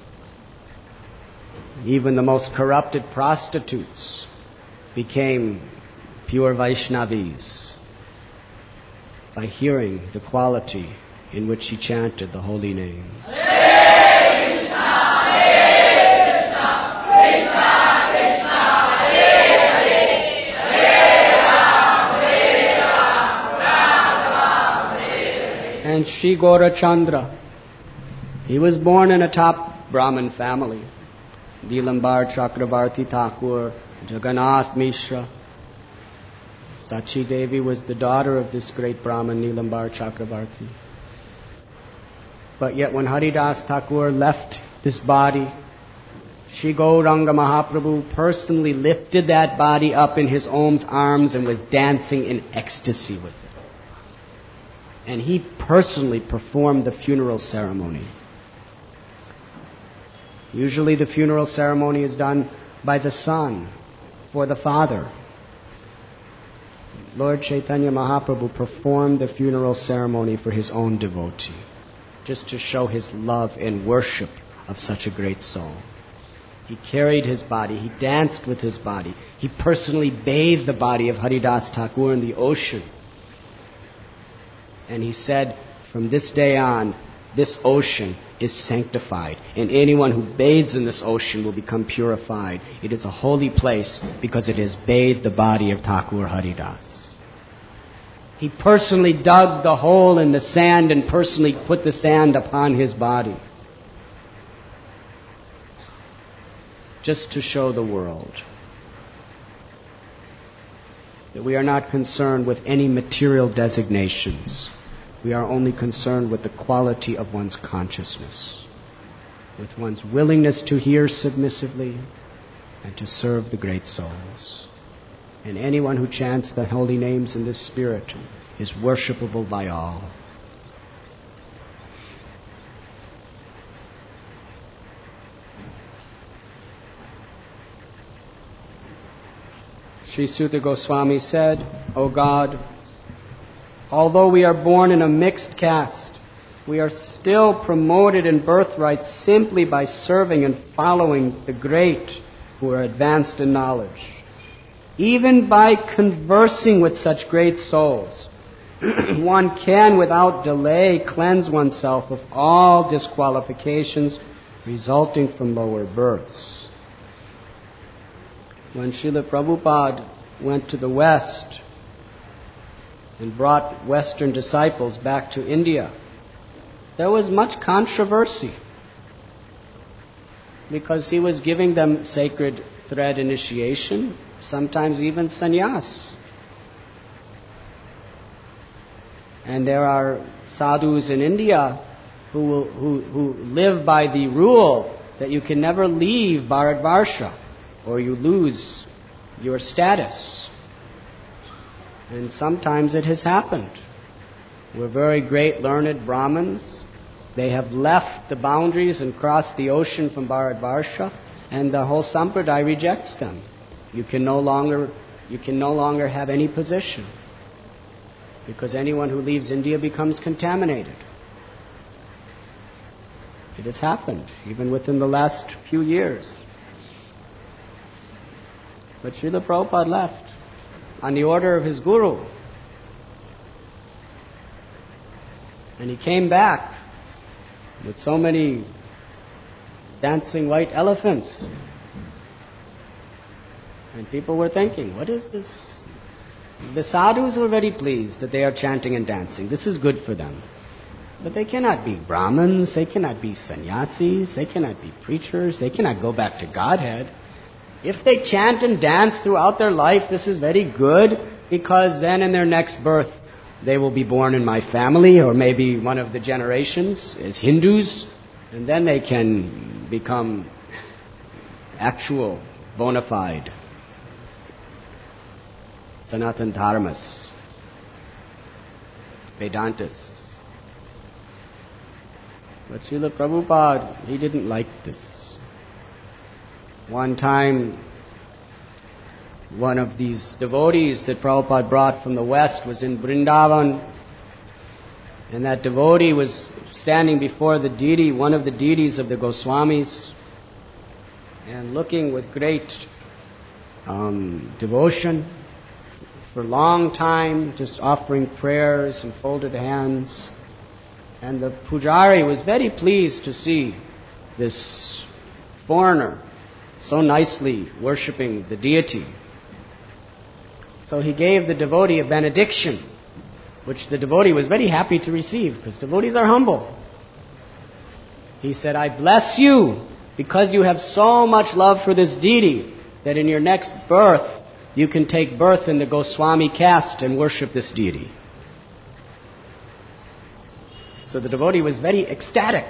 Speaker 1: Even the most corrupted prostitutes became pure Vaishnavis by hearing the quality in which he chanted the holy names. And Sri Gaurachandra, he was born in a top Brahmin family. Nilambar Chakravarti Thakur, Jagannath Mishra. Sachi Devi was the daughter of this great Brahmin, Nilambar Chakravarti. But yet when Haridas Thakur left this body, Sri Gauranga Mahaprabhu personally lifted that body up in his Om's arms and was dancing in ecstasy with it. And he personally performed the funeral ceremony. Usually the funeral ceremony is done by the son for the father. Lord Chaitanya Mahaprabhu performed the funeral ceremony for his own devotee, just to show his love and worship of such a great soul. He carried his body, he danced with his body, he personally bathed the body of Haridas Thakur in the ocean. And he said, from this day on, this ocean is sanctified, and anyone who bathes in this ocean will become purified. It is a holy place because it has bathed the body of Thakur Haridas. He personally dug the hole in the sand and personally put the sand upon his body, just to show the world that we are not concerned with any material designations. We are only concerned with the quality of one's consciousness, with one's willingness to hear submissively and to serve the great souls. And anyone who chants the holy names in this spirit is worshipable by all. Sri Suta Goswami said, O God, although we are born in a mixed caste, we are still promoted in birthright simply by serving and following the great who are advanced in knowledge. Even by conversing with such great souls, one can without delay cleanse oneself of all disqualifications resulting from lower births. When Srila Prabhupada went to the West and brought Western disciples back to India, there was much controversy because he was giving them sacred thread initiation, sometimes even sannyas. And there are sadhus in India who, will, who, who live by the rule that you can never leave Bharatvarsha or you lose your status. And sometimes it has happened. We're very great learned Brahmins. They have left the boundaries and crossed the ocean from Bharatvarsha, and the whole sampradaya rejects them. You can no longer, you can no longer have any position, because anyone who leaves India becomes contaminated. It has happened, even within the last few years. But Srila Prabhupada left on the order of his guru. And he came back with so many dancing white elephants. And people were thinking, what is this? The sadhus were very pleased that they are chanting and dancing. This is good for them. But they cannot be Brahmins, they cannot be sannyasis, they cannot be preachers, they cannot go back to Godhead. If they chant and dance throughout their life, this is very good, because then in their next birth they will be born in my family, or maybe one of the generations as Hindus, and then they can become actual, bona fide Sanatan Dharmas, Vedantas. But Srila Prabhupada, he didn't like this. One time, one of these devotees that Prabhupada brought from the West was in Vrindavan, and that devotee was standing before the deity, one of the deities of the Goswamis, and looking with great um, devotion for a long time, just offering prayers and folded hands. And the pujari was very pleased to see this foreigner so nicely worshipping the deity. So he gave the devotee a benediction, which the devotee was very happy to receive, because devotees are humble. He said, I bless you because you have so much love for this deity that in your next birth you can take birth in the Goswami caste and worship this deity. So the devotee was very ecstatic.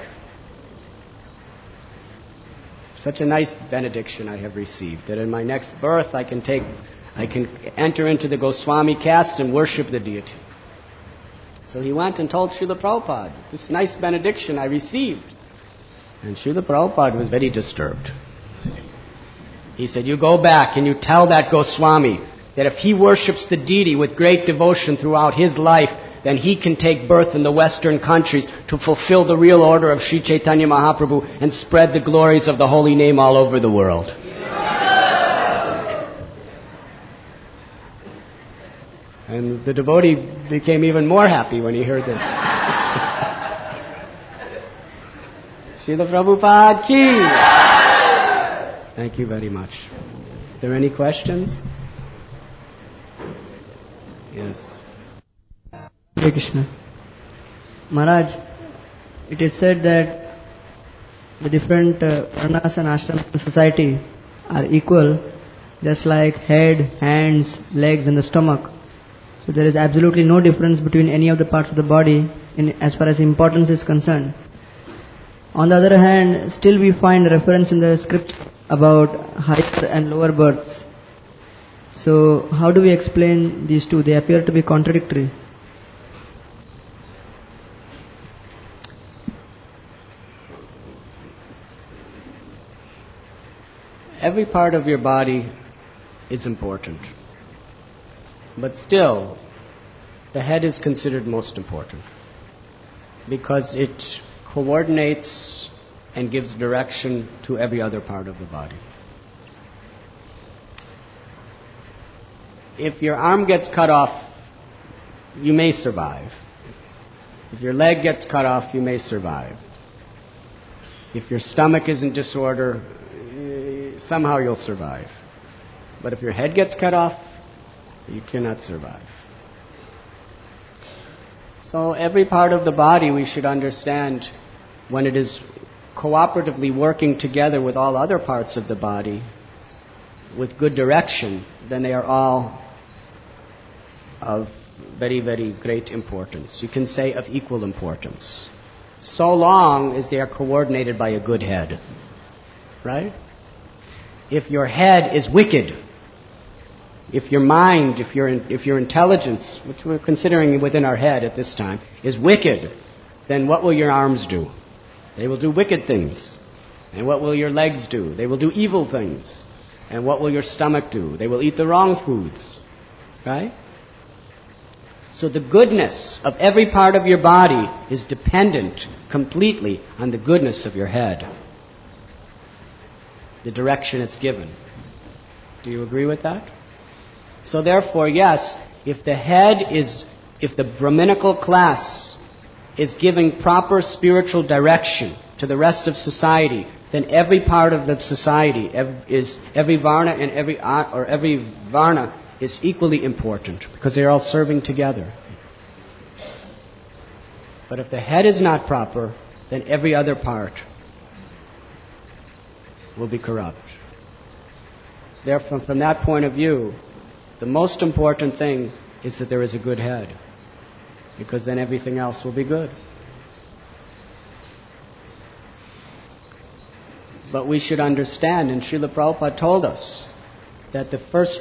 Speaker 1: Such a nice benediction I have received, that in my next birth I can take, I can enter into the Goswami caste and worship the deity. So he went and told Srila Prabhupada, this nice benediction I received. And Srila Prabhupada was very disturbed. He said, you go back and you tell that Goswami that if he worships the deity with great devotion throughout his life, then he can take birth in the Western countries to fulfill the real order of Sri Chaitanya Mahaprabhu and spread the glories of the holy name all over the world. And the devotee became even more happy when he heard this. Srila Prabhupada ki! Thank you very much. Is there any questions? Yes.
Speaker 2: Hare Krishna. Maharaj, it is said that the different uh, varnas and ashrams of the society are equal, just like head, hands, legs and the stomach. So there is absolutely no difference between any of the parts of the body in, as far as importance is concerned. On the other hand, still we find reference in the script about higher and lower births. So how do we explain these two? They appear to be contradictory.
Speaker 1: Every part of your body is important. But still, the head is considered most important because it coordinates and gives direction to every other part of the body. If your arm gets cut off, you may survive. If your leg gets cut off, you may survive. If your stomach is in disorder, somehow you'll survive. But if your head gets cut off, you cannot survive. So every part of the body we should understand, when it is cooperatively working together with all other parts of the body with good direction, then they are all of very, very great importance. You can say of equal importance. So long as they are coordinated by a good head. Right? If your head is wicked, if your mind, if your if your intelligence, which we're considering within our head at this time, is wicked, then what will your arms do? They will do wicked things. And what will your legs do? They will do evil things. And what will your stomach do? They will eat the wrong foods. Right? So the goodness of every part of your body is dependent completely on the goodness of your head. The direction it's given. Do you agree with that? So therefore, yes, if the head is, if the Brahminical class is giving proper spiritual direction to the rest of society, then every part of the society is, every varna and every, or every varna is equally important because they're all serving together. But if the head is not proper, then every other part will be corrupt. Therefore, from that point of view, the most important thing is that there is a good head, because then everything else will be good. But we should understand, and Srila Prabhupada told us, that the first,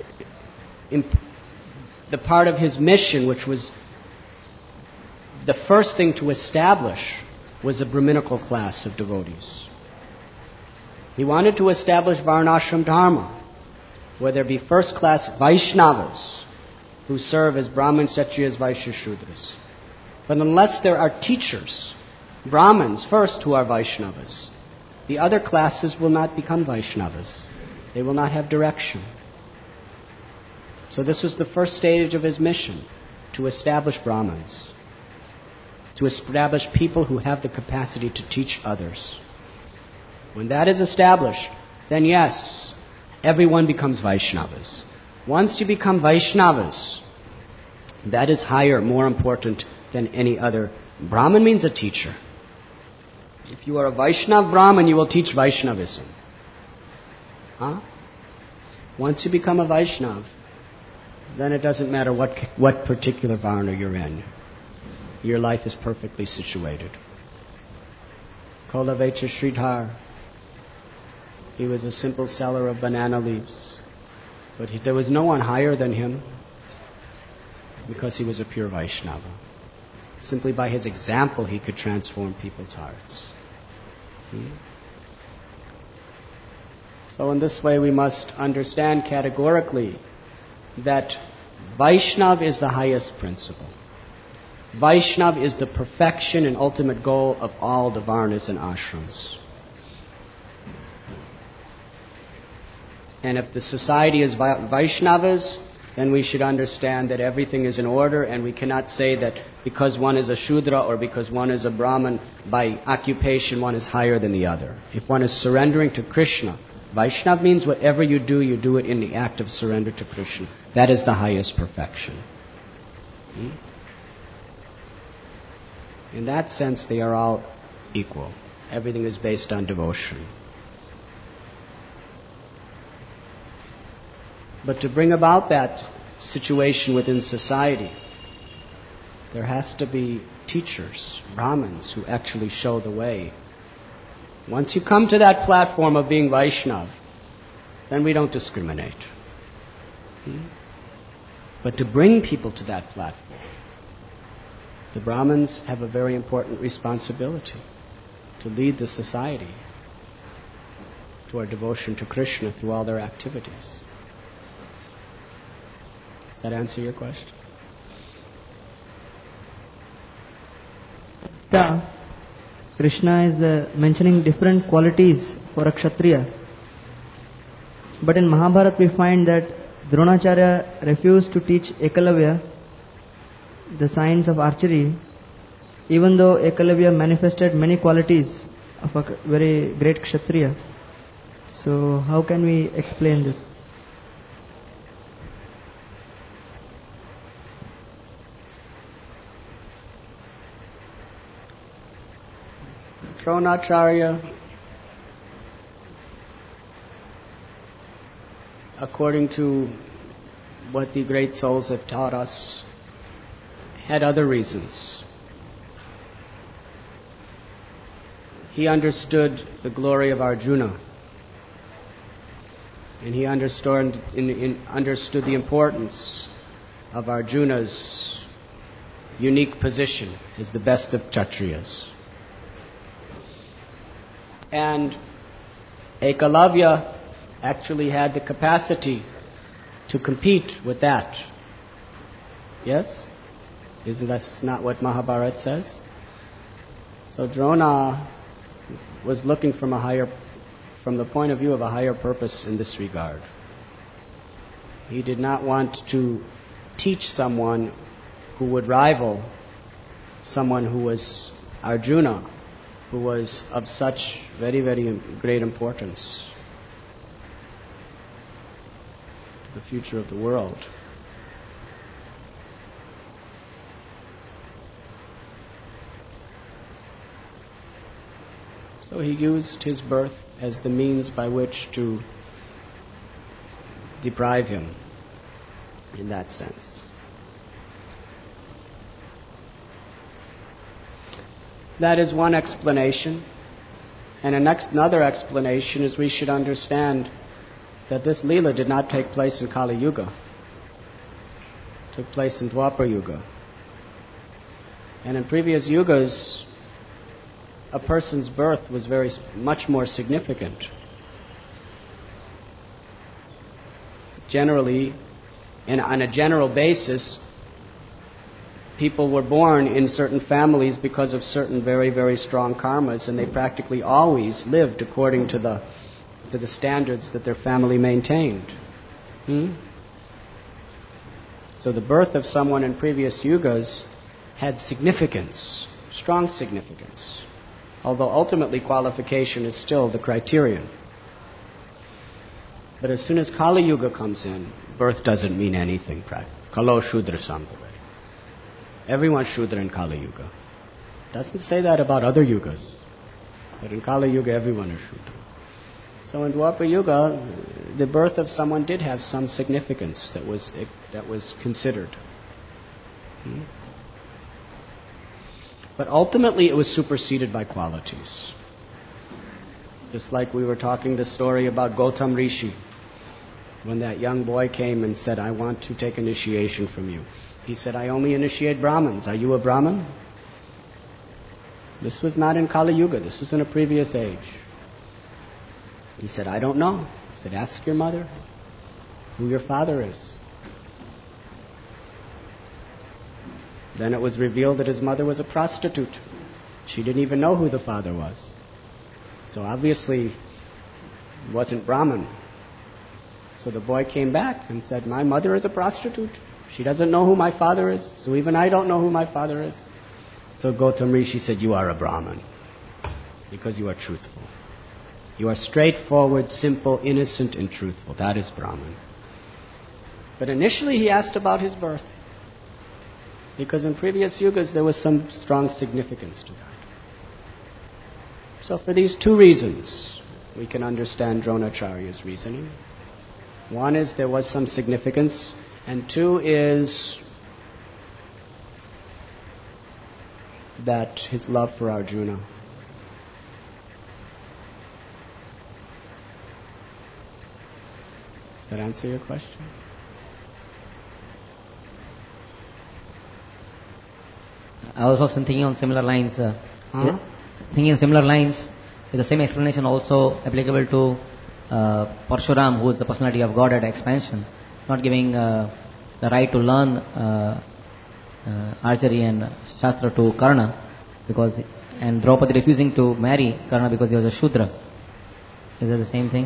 Speaker 1: the part of his mission, which was the first thing to establish, was a Brahminical class of devotees. He wanted to establish Varnashram Dharma, where there be first-class Vaishnavas who serve as Brahmins, Kshatriyas, Vaishyas, Shudras. But unless there are teachers, Brahmins first who are Vaishnavas, the other classes will not become Vaishnavas. They will not have direction. So this was the first stage of his mission, to establish Brahmins, to establish people who have the capacity to teach others. When that is established, then yes, everyone becomes Vaishnavas. Once you become Vaishnavas, that is higher, more important than any other. Brahman means a teacher. If you are a Vaishnav Brahman, you will teach Vaishnavism. Huh? Once you become a Vaishnav, then it doesn't matter what what particular Varna you're in. Your life is perfectly situated. Kolavecha Sridhar, he was a simple seller of banana leaves. But he, there was no one higher than him because he was a pure Vaishnava. Simply by his example, he could transform people's hearts. Hmm? So in this way, we must understand categorically that Vaishnav is the highest principle. Vaishnav is the perfection and ultimate goal of all the Varnas and ashrams. And if the society is Vaishnavas, then we should understand that everything is in order, and we cannot say that because one is a Shudra or because one is a Brahman, by occupation one is higher than the other. If one is surrendering to Krishna, Vaishnav means whatever you do, you do it in the act of surrender to Krishna. That is the highest perfection. Hmm? In that sense, they are all equal. Everything is based on devotion. But to bring about that situation within society, there has to be teachers, Brahmins, who actually show the way. Once you come to that platform of being Vaishnav, then we don't discriminate. Hmm? But to bring people to that platform, the Brahmins have a very important responsibility to lead the society toward devotion to Krishna through all their activities. Does that answer your question?
Speaker 2: Yeah. Krishna is uh, mentioning different qualities for a Kshatriya. But in Mahabharata we find that Dronacharya refused to teach Ekalavya the science of archery, even though Ekalavya manifested many qualities of a very great Kshatriya. So how can we explain this?
Speaker 1: Dronacharya, according to what the great souls have taught us, had other reasons. He understood the glory of Arjuna, and he understood, in, in, understood the importance of Arjuna's unique position as the best of Kshatriyas. And Ekalavya actually had the capacity to compete with that. Yes? Isn't that not what Mahabharata says? So Drona was looking from a higher, from the point of view of a higher purpose in this regard. He did not want to teach someone who would rival someone who was Arjuna, who was of such very, very great importance to the future of the world. So he used his birth as the means by which to deprive him in that sense. That is one explanation. And a next, another explanation is we should understand that this Leela did not take place in Kali Yuga. It took place in Dwapar Yuga. And in previous yugas, a person's birth was very much more significant. Generally, and on a general basis, people were born in certain families because of certain very, very strong karmas, and they practically always lived according to the to the standards that their family maintained. Hmm? So the birth of someone in previous yugas had significance, strong significance, although ultimately qualification is still the criterion. But as soon as Kali Yuga comes in, birth doesn't mean anything. Kalo Shudra Sambhave. Everyone's Shudra in Kali Yuga. Doesn't say that about other yugas. But in Kali Yuga, everyone is Shudra. So in Dwapara Yuga, the birth of someone did have some significance that was that was considered. Hmm? But ultimately it was superseded by qualities. Just like we were talking the story about Gautam Rishi. When that young boy came and said, I want to take initiation from you. He said, I only initiate Brahmins. Are you a Brahmin? This was not in Kali Yuga. This was in a previous age. He said, I don't know. He said, ask your mother who your father is. Then it was revealed that his mother was a prostitute. She didn't even know who the father was. So obviously, he wasn't Brahmin. So the boy came back and said, my mother is a prostitute. She doesn't know who my father is. So even I don't know who my father is. So Gautam Rishi said, you are a Brahmin. Because you are truthful. You are straightforward, simple, innocent, and truthful. That is Brahmin. But initially he asked about his birth. Because in previous yugas there was some strong significance to that. So for these two reasons, we can understand Dronacharya's reasoning. One is there was some significance, and two is that his love for Arjuna. Does that answer your question?
Speaker 3: I was also thinking on similar lines. Uh,
Speaker 1: huh?
Speaker 3: Thinking on similar lines, is the same explanation also applicable to uh, Parshuram, who is the personality of God at expansion, not giving uh, the right to learn uh, uh, archery and Shastra to Karna, because and Draupadi refusing to marry Karna because he was a Shudra. Is it the same thing?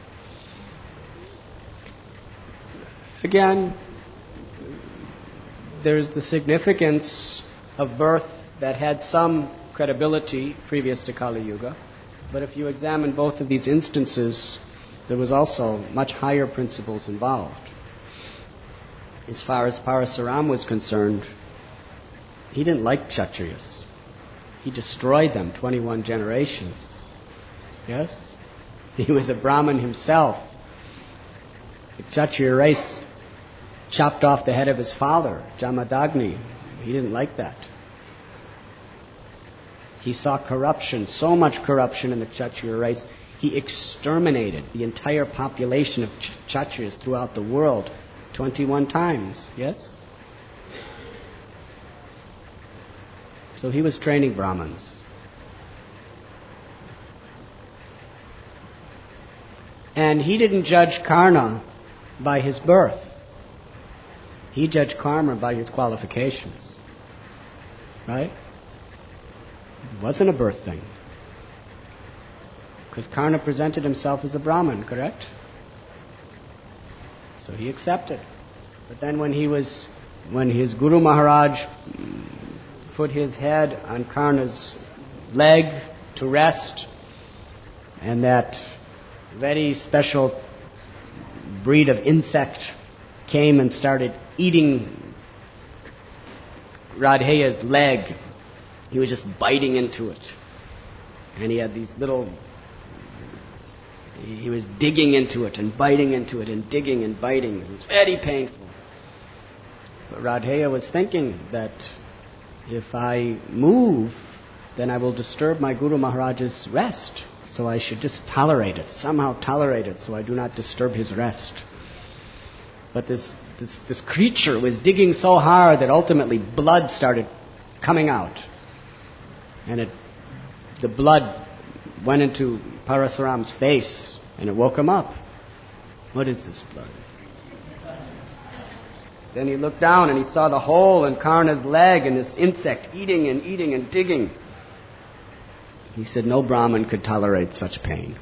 Speaker 1: Again, there's the significance of birth that had some credibility previous to Kali Yuga. But if you examine both of these instances, there was also much higher principles involved. As far as Parasuram was concerned, he didn't like Kshatriyas. He destroyed them twenty-one generations. Yes? He was a Brahmin himself. The Kshatriya race chopped off the head of his father, Jamadagni. He didn't like that. He saw corruption, so much corruption in the Kshatriya race. He exterminated the entire population of Kshatriyas throughout the world twenty-one times. Yes? So he was training Brahmins. And he didn't judge Karna by his birth. He judged Karna by his qualifications. Right? It wasn't a birth thing. Because Karna presented himself as a Brahmin, correct? So he accepted. But then when he was, when his Guru Maharaj put his head on Karna's leg to rest, and that very special breed of insect came and started eating Radheya's leg. He was just biting into it. And he had these little... He was digging into it and biting into it and digging and biting. It was very painful. But Radheya was thinking that if I move, then I will disturb my Guru Maharaj's rest. So I should just tolerate it, somehow tolerate it, so I do not disturb his rest. But this, this, this creature was digging so hard that ultimately blood started coming out. And it, the blood went into Parasuram's face, and it woke him up. What is this blood? Then he looked down and he saw the hole in Karna's leg and this insect eating and eating and digging. He said, no Brahmin could tolerate such pain.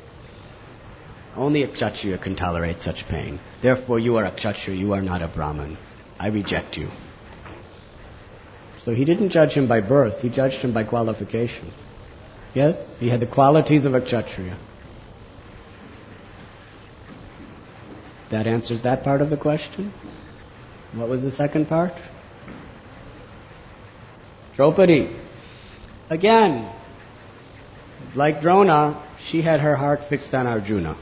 Speaker 1: Only a Kshatriya can tolerate such pain. Therefore, you are a Kshatriya, you are not a Brahmin. I reject you. So he didn't judge him by birth, he judged him by qualification. Yes, he had the qualities of a Kshatriya. That answers that part of the question. What was the second part? Draupadi. Again, like Drona, she had her heart fixed on Arjuna.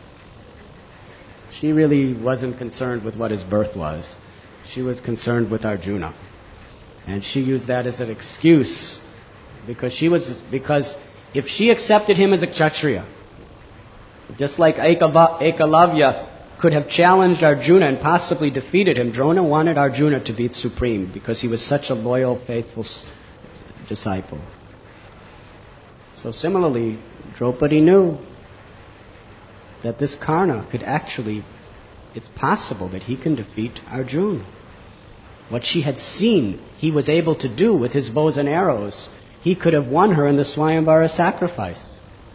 Speaker 1: She really wasn't concerned with what his birth was. She was concerned with Arjuna. And she used that as an excuse because she was because if she accepted him as a Kshatriya, just like Ekava, Ekalavya could have challenged Arjuna and possibly defeated him, Drona wanted Arjuna to be supreme because he was such a loyal, faithful disciple. So similarly, Draupadi knew that this Karna could actually, it's possible that he can defeat Arjuna. What she had seen he was able to do with his bows and arrows, he could have won her in the Swayamvara sacrifice.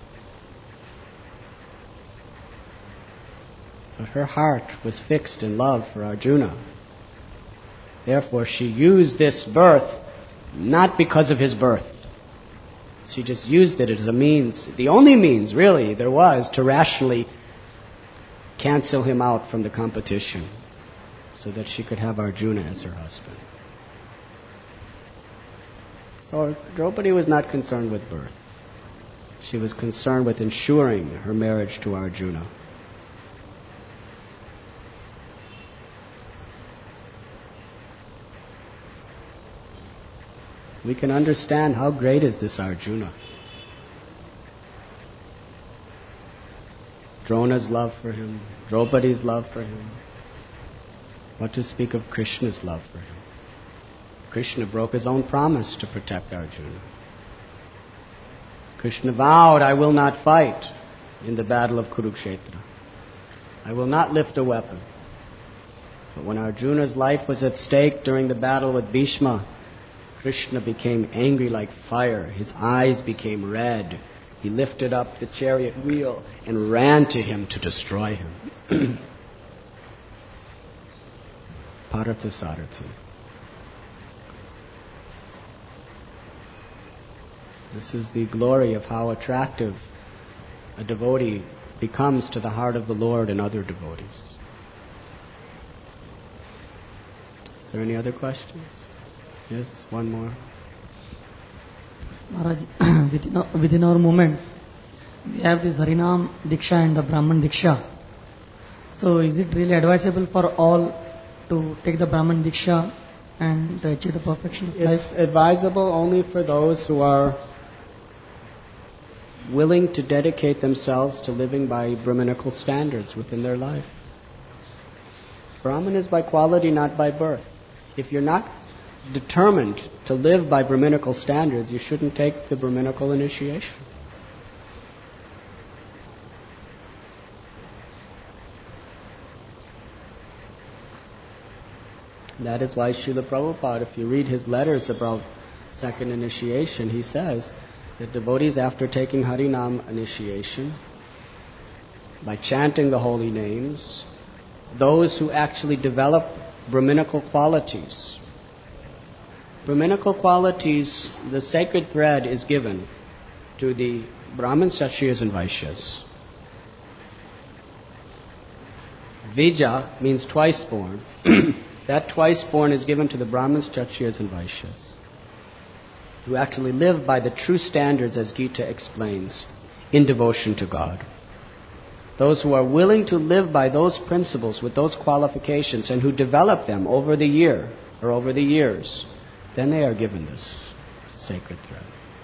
Speaker 1: But her heart was fixed in love for Arjuna. Therefore she used this birth not because of his birth. She just used it as a means, the only means really there was to rationally cancel him out from the competition so that she could have Arjuna as her husband. So Draupadi was not concerned with birth. She was concerned with ensuring her marriage to Arjuna. We can understand how great is this Arjuna. Drona's love for him, Draupadi's love for him. What to speak of Krishna's love for him? Krishna broke his own promise to protect Arjuna. Krishna vowed, I will not fight in the battle of Kurukshetra. I will not lift a weapon. But when Arjuna's life was at stake during the battle with Bhishma, Krishna became angry like fire. His eyes became red. He lifted up the chariot wheel and ran to him to destroy him. Parathasarathi. This is the glory of how attractive a devotee becomes to the heart of the Lord and other devotees. Is there any other questions? Yes, one more.
Speaker 2: Maharaj, within, our, within our movement, we have this Harinam Diksha and the Brahman Diksha. So is it really advisable for all to take the Brahman Diksha and to achieve the perfection of life?
Speaker 1: It's advisable only for those who are willing to dedicate themselves to living by Brahminical standards within their life. Brahman is by quality, not by birth. If you're not determined to live by Brahminical standards, you shouldn't take the Brahminical initiation. That is why Srila Prabhupada, if you read his letters about second initiation, he says that devotees after taking Harinam initiation, by chanting the holy names, those who actually develop Brahminical qualities, Brahminical qualities, the sacred thread is given to the Brahmins, Kshatriyas and Vaishyas. Vija means twice born. That twice born is given to the Brahmins, Kshatriyas and Vaishyas, who actually live by the true standards as Gita explains, in devotion to God. Those who are willing to live by those principles with those qualifications and who develop them over the year or over the years, then they are given this sacred thread.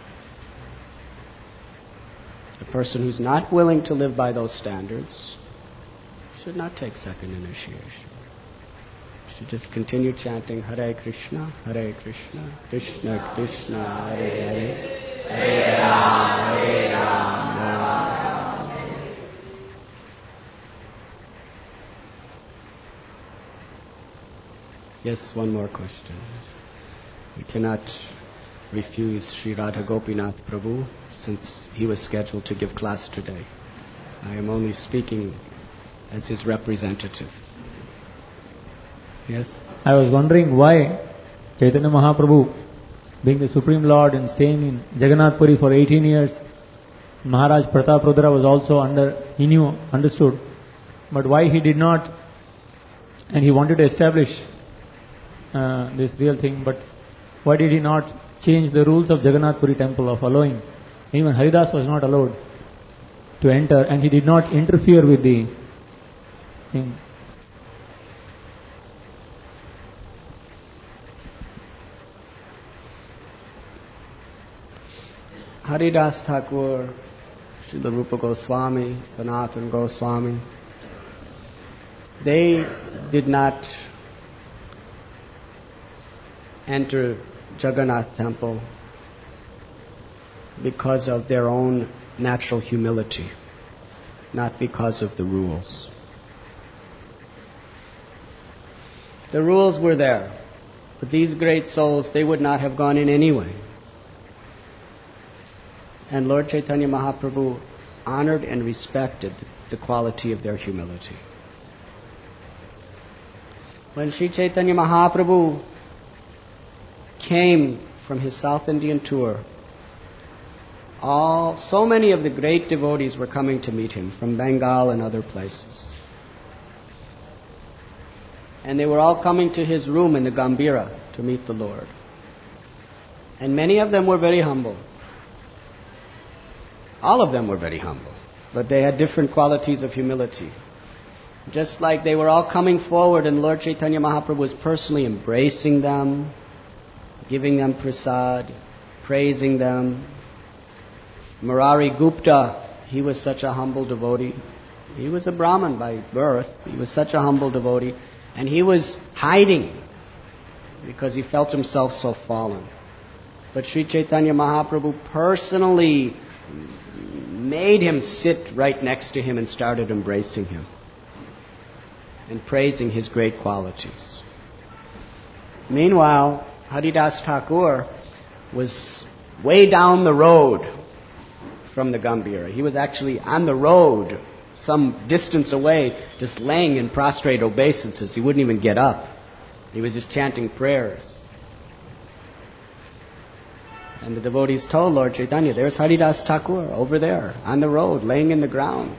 Speaker 1: A person who's not willing to live by those standards should not take second initiation. Should just continue chanting Hare Krishna, Hare Krishna, Krishna Krishna, Hare Hare, Hare Rama, Hare Rama, Rama Rama. Yes, one more question. We cannot refuse Sri Radha Gopinath Prabhu since he was scheduled to give class today. I am only speaking as his representative. Yes.
Speaker 4: I was wondering why Chaitanya Mahaprabhu, being the Supreme Lord and staying in Jagannath Puri for eighteen years, Maharaj Pratap Rudra was also under, he knew, understood, but why he did not, and he wanted to establish uh, this real thing, but why did he not change the rules of Jagannath Puri temple of allowing? Even Haridas was not allowed to enter, and he did not interfere with the thing.
Speaker 1: Haridas Thakur, Srila Rupa Goswami, Sanatana Goswami, they did not enter Jagannath temple because of their own natural humility, not because of the rules. The rules were there, but these great souls, they would not have gone in anyway. And Lord Chaitanya Mahaprabhu honored and respected the quality of their humility. When Sri Chaitanya Mahaprabhu came from his South Indian tour, all, so many of the great devotees were coming to meet him from Bengal and other places. And they were all coming to his room in the Gambira to meet the Lord. And many of them were very humble. All of them were very humble, but they had different qualities of humility. Just like they were all coming forward and Lord Chaitanya Mahaprabhu was personally embracing them, giving them prasad, praising them. Murari Gupta, he was such a humble devotee. He was a Brahmin by birth. He was such a humble devotee. And he was hiding because he felt himself so fallen. But Sri Chaitanya Mahaprabhu personally made him sit right next to him and started embracing him and praising his great qualities. Meanwhile, Haridas Thakur was way down the road from the Gambira. He was actually on the road, some distance away, just laying in prostrate obeisances. He wouldn't even get up. He was just chanting prayers. And the devotees told Lord Chaitanya, there's Haridas Thakur over there, on the road, laying in the ground.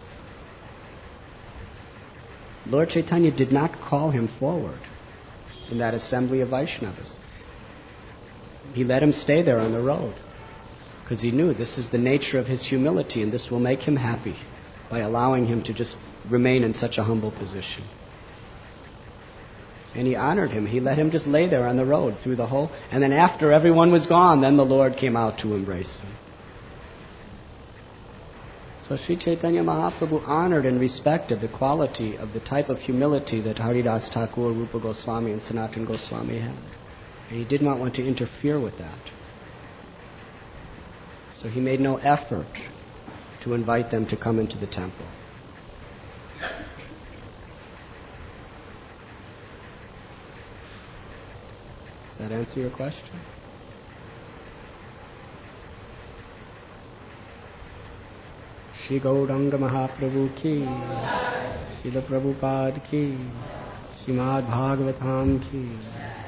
Speaker 1: Lord Chaitanya did not call him forward in that assembly of Vaishnavas. He let him stay there on the road because he knew this is the nature of his humility and this will make him happy by allowing him to just remain in such a humble position. And he honored him. He let him just lay there on the road through the whole... And then after everyone was gone, then the Lord came out to embrace him. So Sri Chaitanya Mahaprabhu honored and respected the quality of the type of humility that Haridas Thakur, Rupa Goswami and Sanatana Goswami had. And he did not want to interfere with that. So he made no effort to invite them to come into the temple. Does that answer your question? Shri Gauranga Mahaprabhu ki, Srila Prabhupada ki, Srimad Bhagavatam ki.